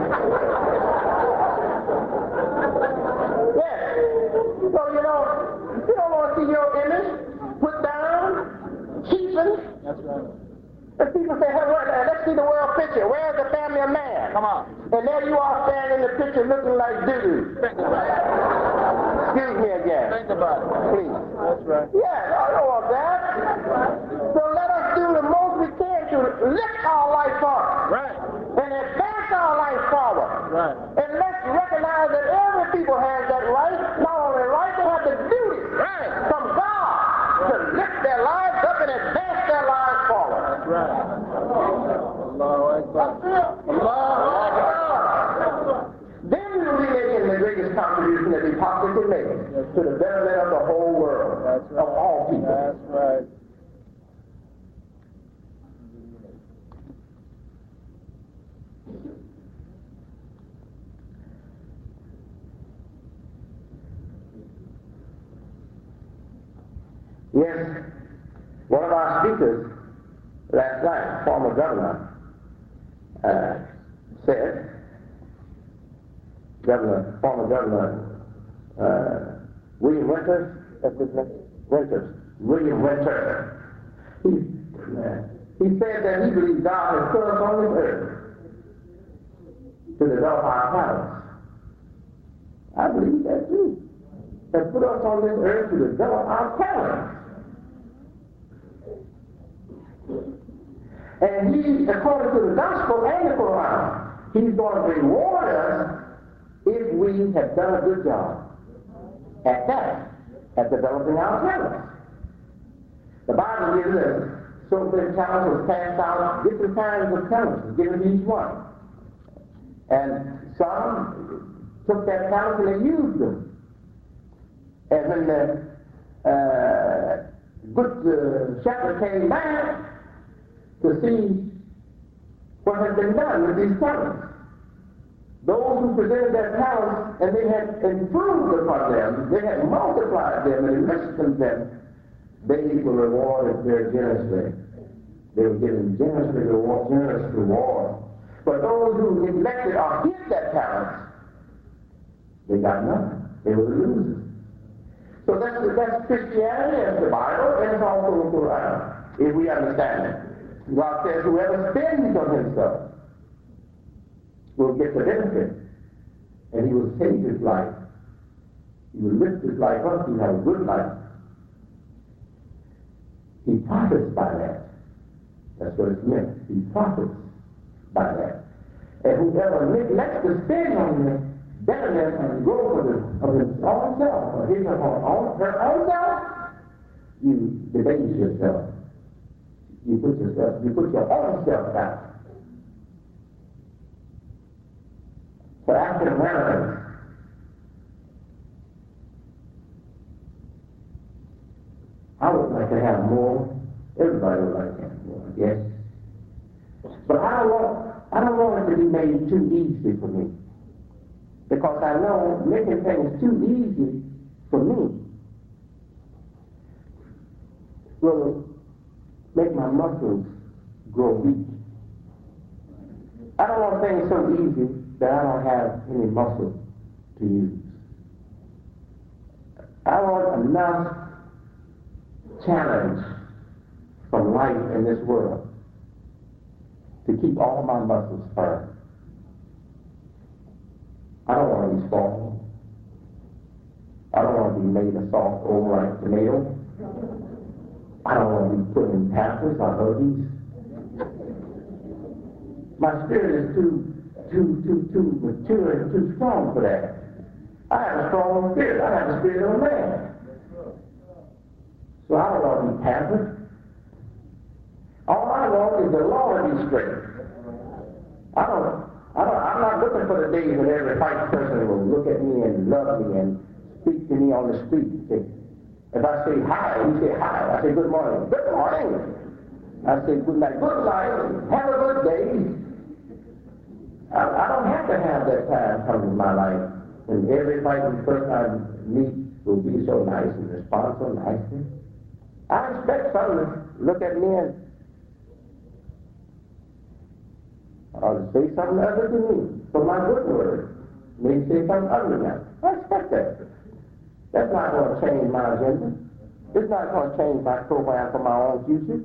Yes. So, you know, you don't want to see your image put down, cheapened. That's right. And people say, hey, wait, let's see the world picture. Where's the family of man? Come on. And there you are standing in the picture looking like doo-doo. Think about it. Excuse me again. Think about it. Please. That's right. Yeah, I don't want that. So let us do the most we can to lift our life up. Right. And advance our life forward. Right. And let's recognize that every people has that right. Not only right, they have the duty Right. from God to lift their lives up and advance their lives forward. Right. Allahu Akbar. Allahu Akbar. Then we will be making the greatest contribution that we possibly can make to the betterment of the whole world, That's right. of all people. That's right. Yes, one of our speakers last night, former governor, uh, said, Governor, former Governor uh, William Winters, that's his name? Winters, William Winters. He, uh, he said that he believes God has put us on this earth to develop our talents. I believe that too. Has put us on this earth to develop our talents. And he, according to the gospel and the Quran, he's going to reward us if we have done a good job at that, at developing our talents. The Bible gives us so many talents was cast out, different kinds of talents was given to each one. And some took that talent and they used them. And when the uh, good uh, shepherd came back to see what had been done with these talents, those who presented their talents and they had improved upon them, they had multiplied them and enriched them, they were rewarded very generously. They were given generously reward, generous reward. But those who neglected or hid their talents, they got nothing. They were losers. So that's, that's Christianity, that's the Bible, and it's also the Quran, if we understand it. God says whoever spends on himself will get the benefit, and he will save his life. He will lift his life up, he will have a good life. He profits by that. That's what it's meant. He profits by that. And whoever neglects to spend on the betterment and growth of, his, of his own self, or his or her own, her own self, you debase yourself. You put yourself, you put your own self down. For African Americans, I would like to have more. Everybody would like to have more, I guess. But I don't want, I don't want it to be made too easy for me. Because I know making things too easy for me will make my muscles grow weak. I don't want things so easy that I don't have any muscle to use. I want enough challenge from life in this world to keep all my muscles firm. I don't want to be small. I don't want to be made a soft, overripe tomato. I don't want to be put in pampers or huggies. My spirit is too, too, too, too mature and too strong for that. I have a strong spirit. I have the spirit of a man. So I don't want to be pampered. All I want is the Lord to be straight. I don't, I don't, I'm not looking for the days when every white person will look at me and love me and speak to me on the street. Say, if I say hi, you say hi. I say good morning. Good morning. I say good night. Good night. Have a good day. I, I don't have to have that time come in my life when every white person I meet will be so nice and respond so nicely. I expect someone to look at me and or say something other than me for my good word. Maybe say something other than that. I expect that. That's not going to change my agenda. It's not going to change my program for my own future.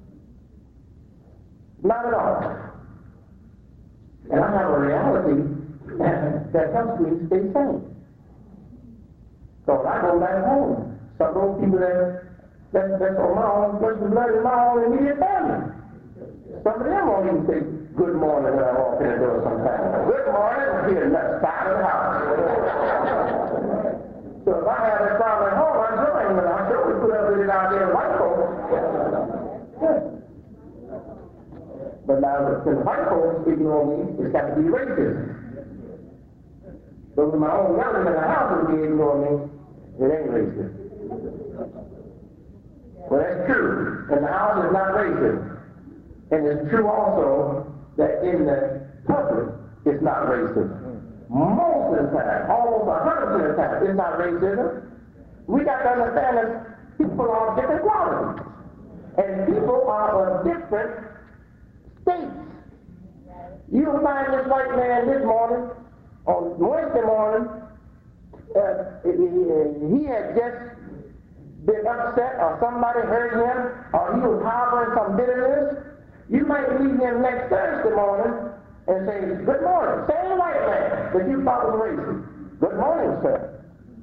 Not at all. And I have a reality that, that helps me to stay sane. So when I go back home, some of those people that That's, that's on my own flesh and blood in my own immediate family. Some of them won't even say good morning when I walk in the door sometimes. Good morning, I'm here in that side of the house. So if I have a problem at home, I join them, and I sure we put up with it out there in white folks. But now, when the white folks ignore me, it's got to be racist. So when my own young in the house will be ignoring me, it ain't racist. Well, that's true. And the house is not racist. And it's true also that in the public, it's not racist. Most of the time, almost a hundred percent of the time, it's not racism. We got to understand that people are of different qualities. And people are of different states. You'll find this white man this morning, on Wednesday morning, uh, he, he had just been upset, or somebody hurt him, or he was harboring some bitterness. You might meet him next Thursday morning and say, good morning. Same white man that you thought was racist. Good morning, sir.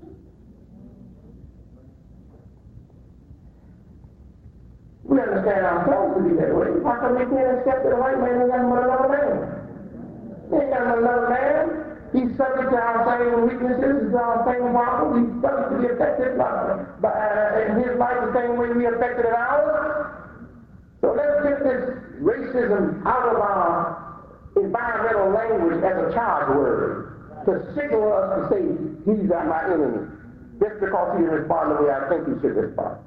We understand ourselves to be that way. How come we can't accept that a white man ain't got another man? He ain't got another man. He's subject to our same weaknesses, to our same problems. He's subject to be affected by, by uh, in his life the same way we affected in ours. So let's get this racism out of our environmental language as a charge word to signal us to say, he's my enemy, just because he didn't respond the way I think he should respond.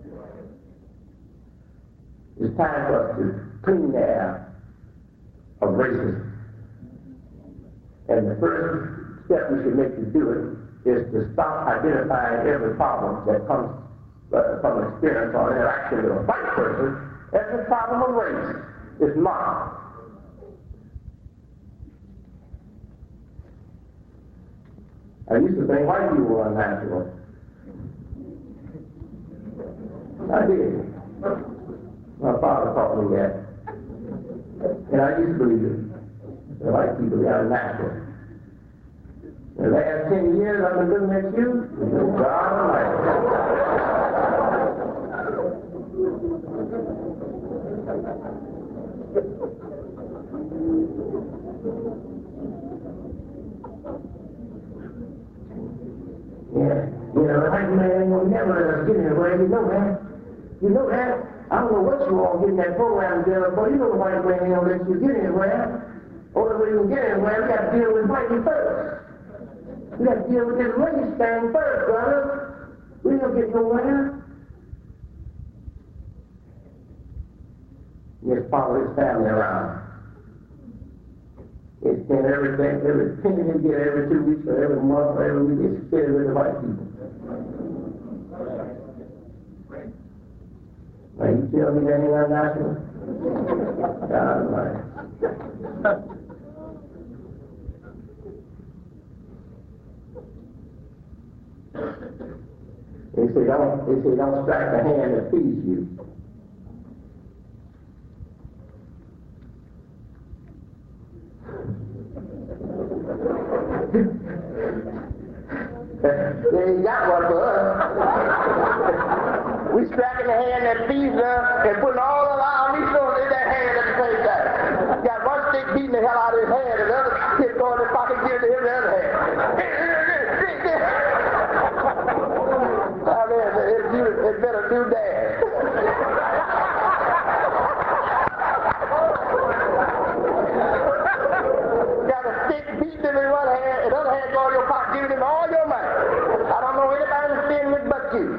It's time for us to clean the air of racism. And the first step we should make to do it is to stop identifying every problem that comes uh, from experience or interaction with a white person as a problem of race. It's not. I used to think white people were unnatural. I did. My father taught me that. And I used to believe it. The white people are unnatural. The last ten years I've been looking at you, God Almighty. Yeah, you know, the white man will never let us get anywhere, you know that. You know that. I don't know what you all getting that program together, but you know the white man ain't gonna let you get anywhere. Only way you can get anywhere, we got to deal with whitey first. We got to deal with this race thing first, brother. We don't get nowhere. Just follow his family around. It's spend everything, every penny you get every two weeks or every month or every week, it's spent with the white people. Now you tell me that ain't unnatural? God Almighty. They say don't they say don't strike the hand that feeds you. They ain't got one for us. We striking the hand that feeds us and putting all of our resources in that hand at the same time. Got one stick beating the hell out of his hand and the other stick going in his pocket giving to him the other hand. I mean, it's, it's, it's better do that. Got a stick beating him in one hand and the other hand going in your pocket giving him all your money. I don't know anybody that's spending it but you.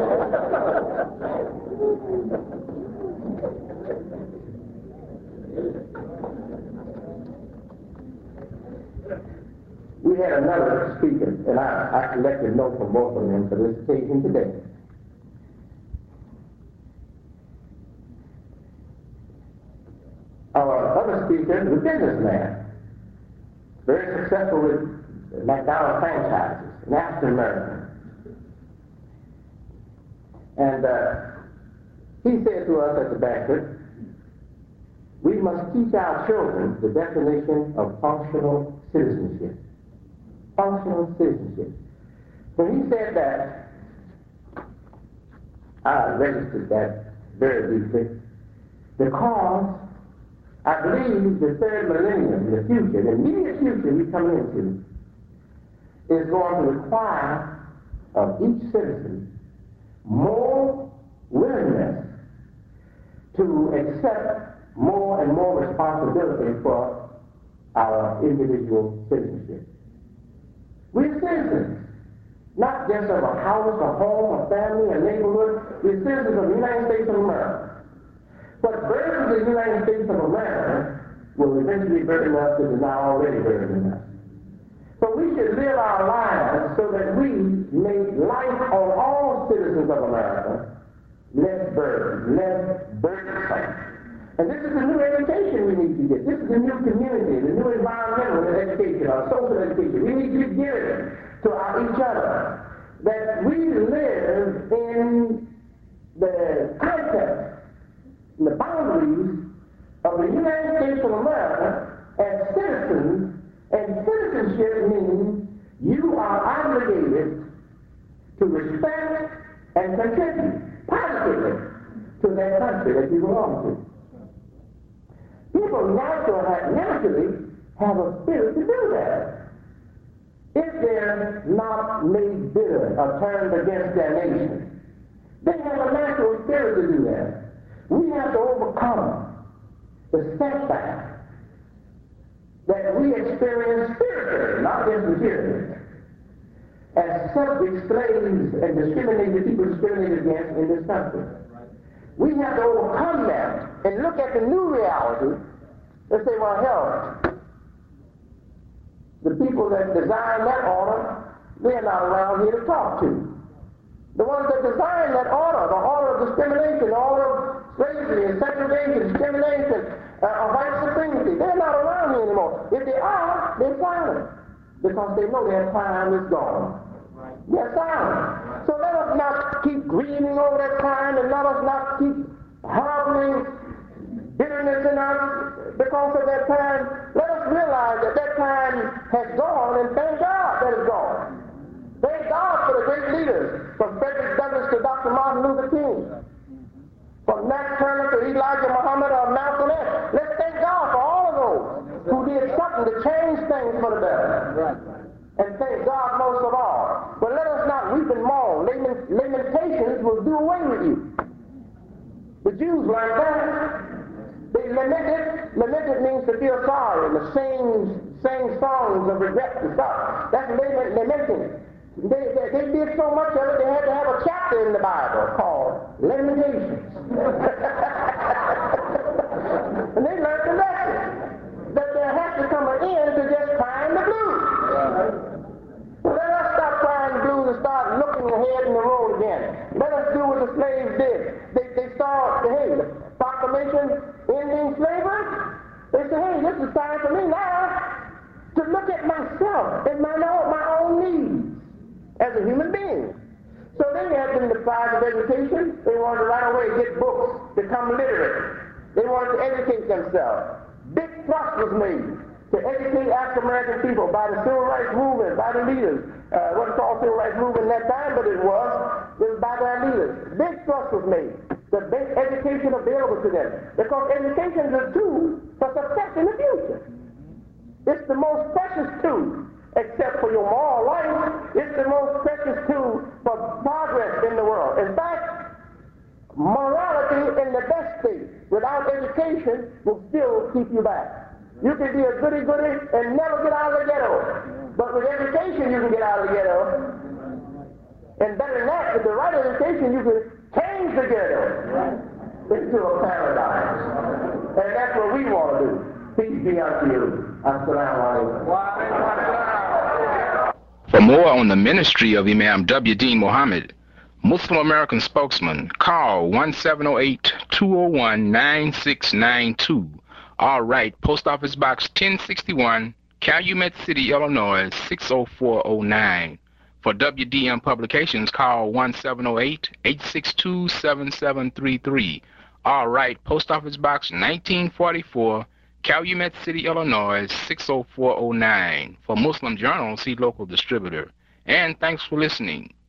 We had another speaker, and I, I collected notes from both of them for this occasion today. Our other speaker is a businessman, very successful with McDonald's franchises, an African American. And uh, he said to us at the banquet, we must teach our children the definition of functional citizenship. Functional citizenship. When he said that, I registered that very deeply because I believe the third millennium, the future, the immediate future we're coming into, is going to require of each citizen more willingness to accept more and more responsibility for our individual citizenship. We're citizens, not just of a house, a home, a family, a neighborhood. We're citizens of the United States of America. But burden of the United States of America will eventually burden us that is now already burdening us. But we should live our lives so that we make life on all citizens of America less burden, less burdensome. And this is the new education we need to get. This is the new community, the new environmental education, our social education. We need to give it to our, each other. That we live in the context, in the boundaries of the United States of America as citizens, and citizenship means you are obligated to respect and contribute positively to that country that you belong to. People naturally have, naturally have a spirit to do that. if they're not made bitter or turned against their nation. They have a natural spirit to do that. We have to overcome the setback that we experience spiritually, not just materially, as subject slaves and discriminated people discriminated against in this country. We have to overcome that and look at the new reality and say, well, hell, the people that designed that order, they're not around here to talk to. The ones that designed that order, the order of discrimination, the order of slavery and segregation, discrimination, uh, of white supremacy, they're not around here anymore. If they are, they're silent because they know their time is gone. They're silent. So let us not keep grieving over that time, and let us not keep harboring bitterness in us because of that time. Let us realize that that time has gone, and thank God that it's gone. Thank God for the great leaders, from Frederick Douglass to Doctor Martin Luther King, from Nat Turner to Elijah Muhammad or Malcolm X. Let's thank God for all of those who did something to change things for the better. And thank God most of all. But let us not weep and mourn. Lamentations will do away with you. The Jews learned that. They lamented. Lamented means to feel sorry, and to sing, sing songs of regret and sorrow. That's lamenting. They, they, they did so much of it, they had to have a chapter in the Bible called Lamentations. And they learned the lesson that there has to come an end to just crying the blues. So let us stop crying the blues and start looking ahead in the road again. Let us do what the slaves did. They, they saw, hey, the proclamation ending slavery. They said, hey, this is time for me now to look at myself and my, my own needs as a human being. So they had been deprived of education. They wanted to right away get books, become literate. They wanted to educate themselves. Big thrust was made to educate African American people by the civil rights movement, by the leaders. Uh, it wasn't called civil rights movement at that time, but it was. It was by their leaders. Big thrust was made to make education available to them, because education is a tool for success in the future. It's the most precious tool. Except for your moral life, it's the most precious tool for progress in the world. In fact, morality in the best state without education will still keep you back. You can be a goody-goody and never get out of the ghetto. But with education, you can get out of the ghetto. And better than that, with the right education, you can change the ghetto into a paradise. And that's what we want to do. Peace be unto you. Assalamu alaikum. For more on the ministry of Imam W D Muhammad, Muslim American spokesman, call one seven zero eight, two zero one, nine six nine two. All right, Post Office Box ten sixty-one, Calumet City, Illinois, six zero four zero nine. For W D M Publications, call one seven zero eight, eight six two, seven seven three three. All right, Post Office Box nineteen forty-four, Calumet City, Illinois, six zero four zero nine. For Muslim Journal, see local distributor. And thanks for listening.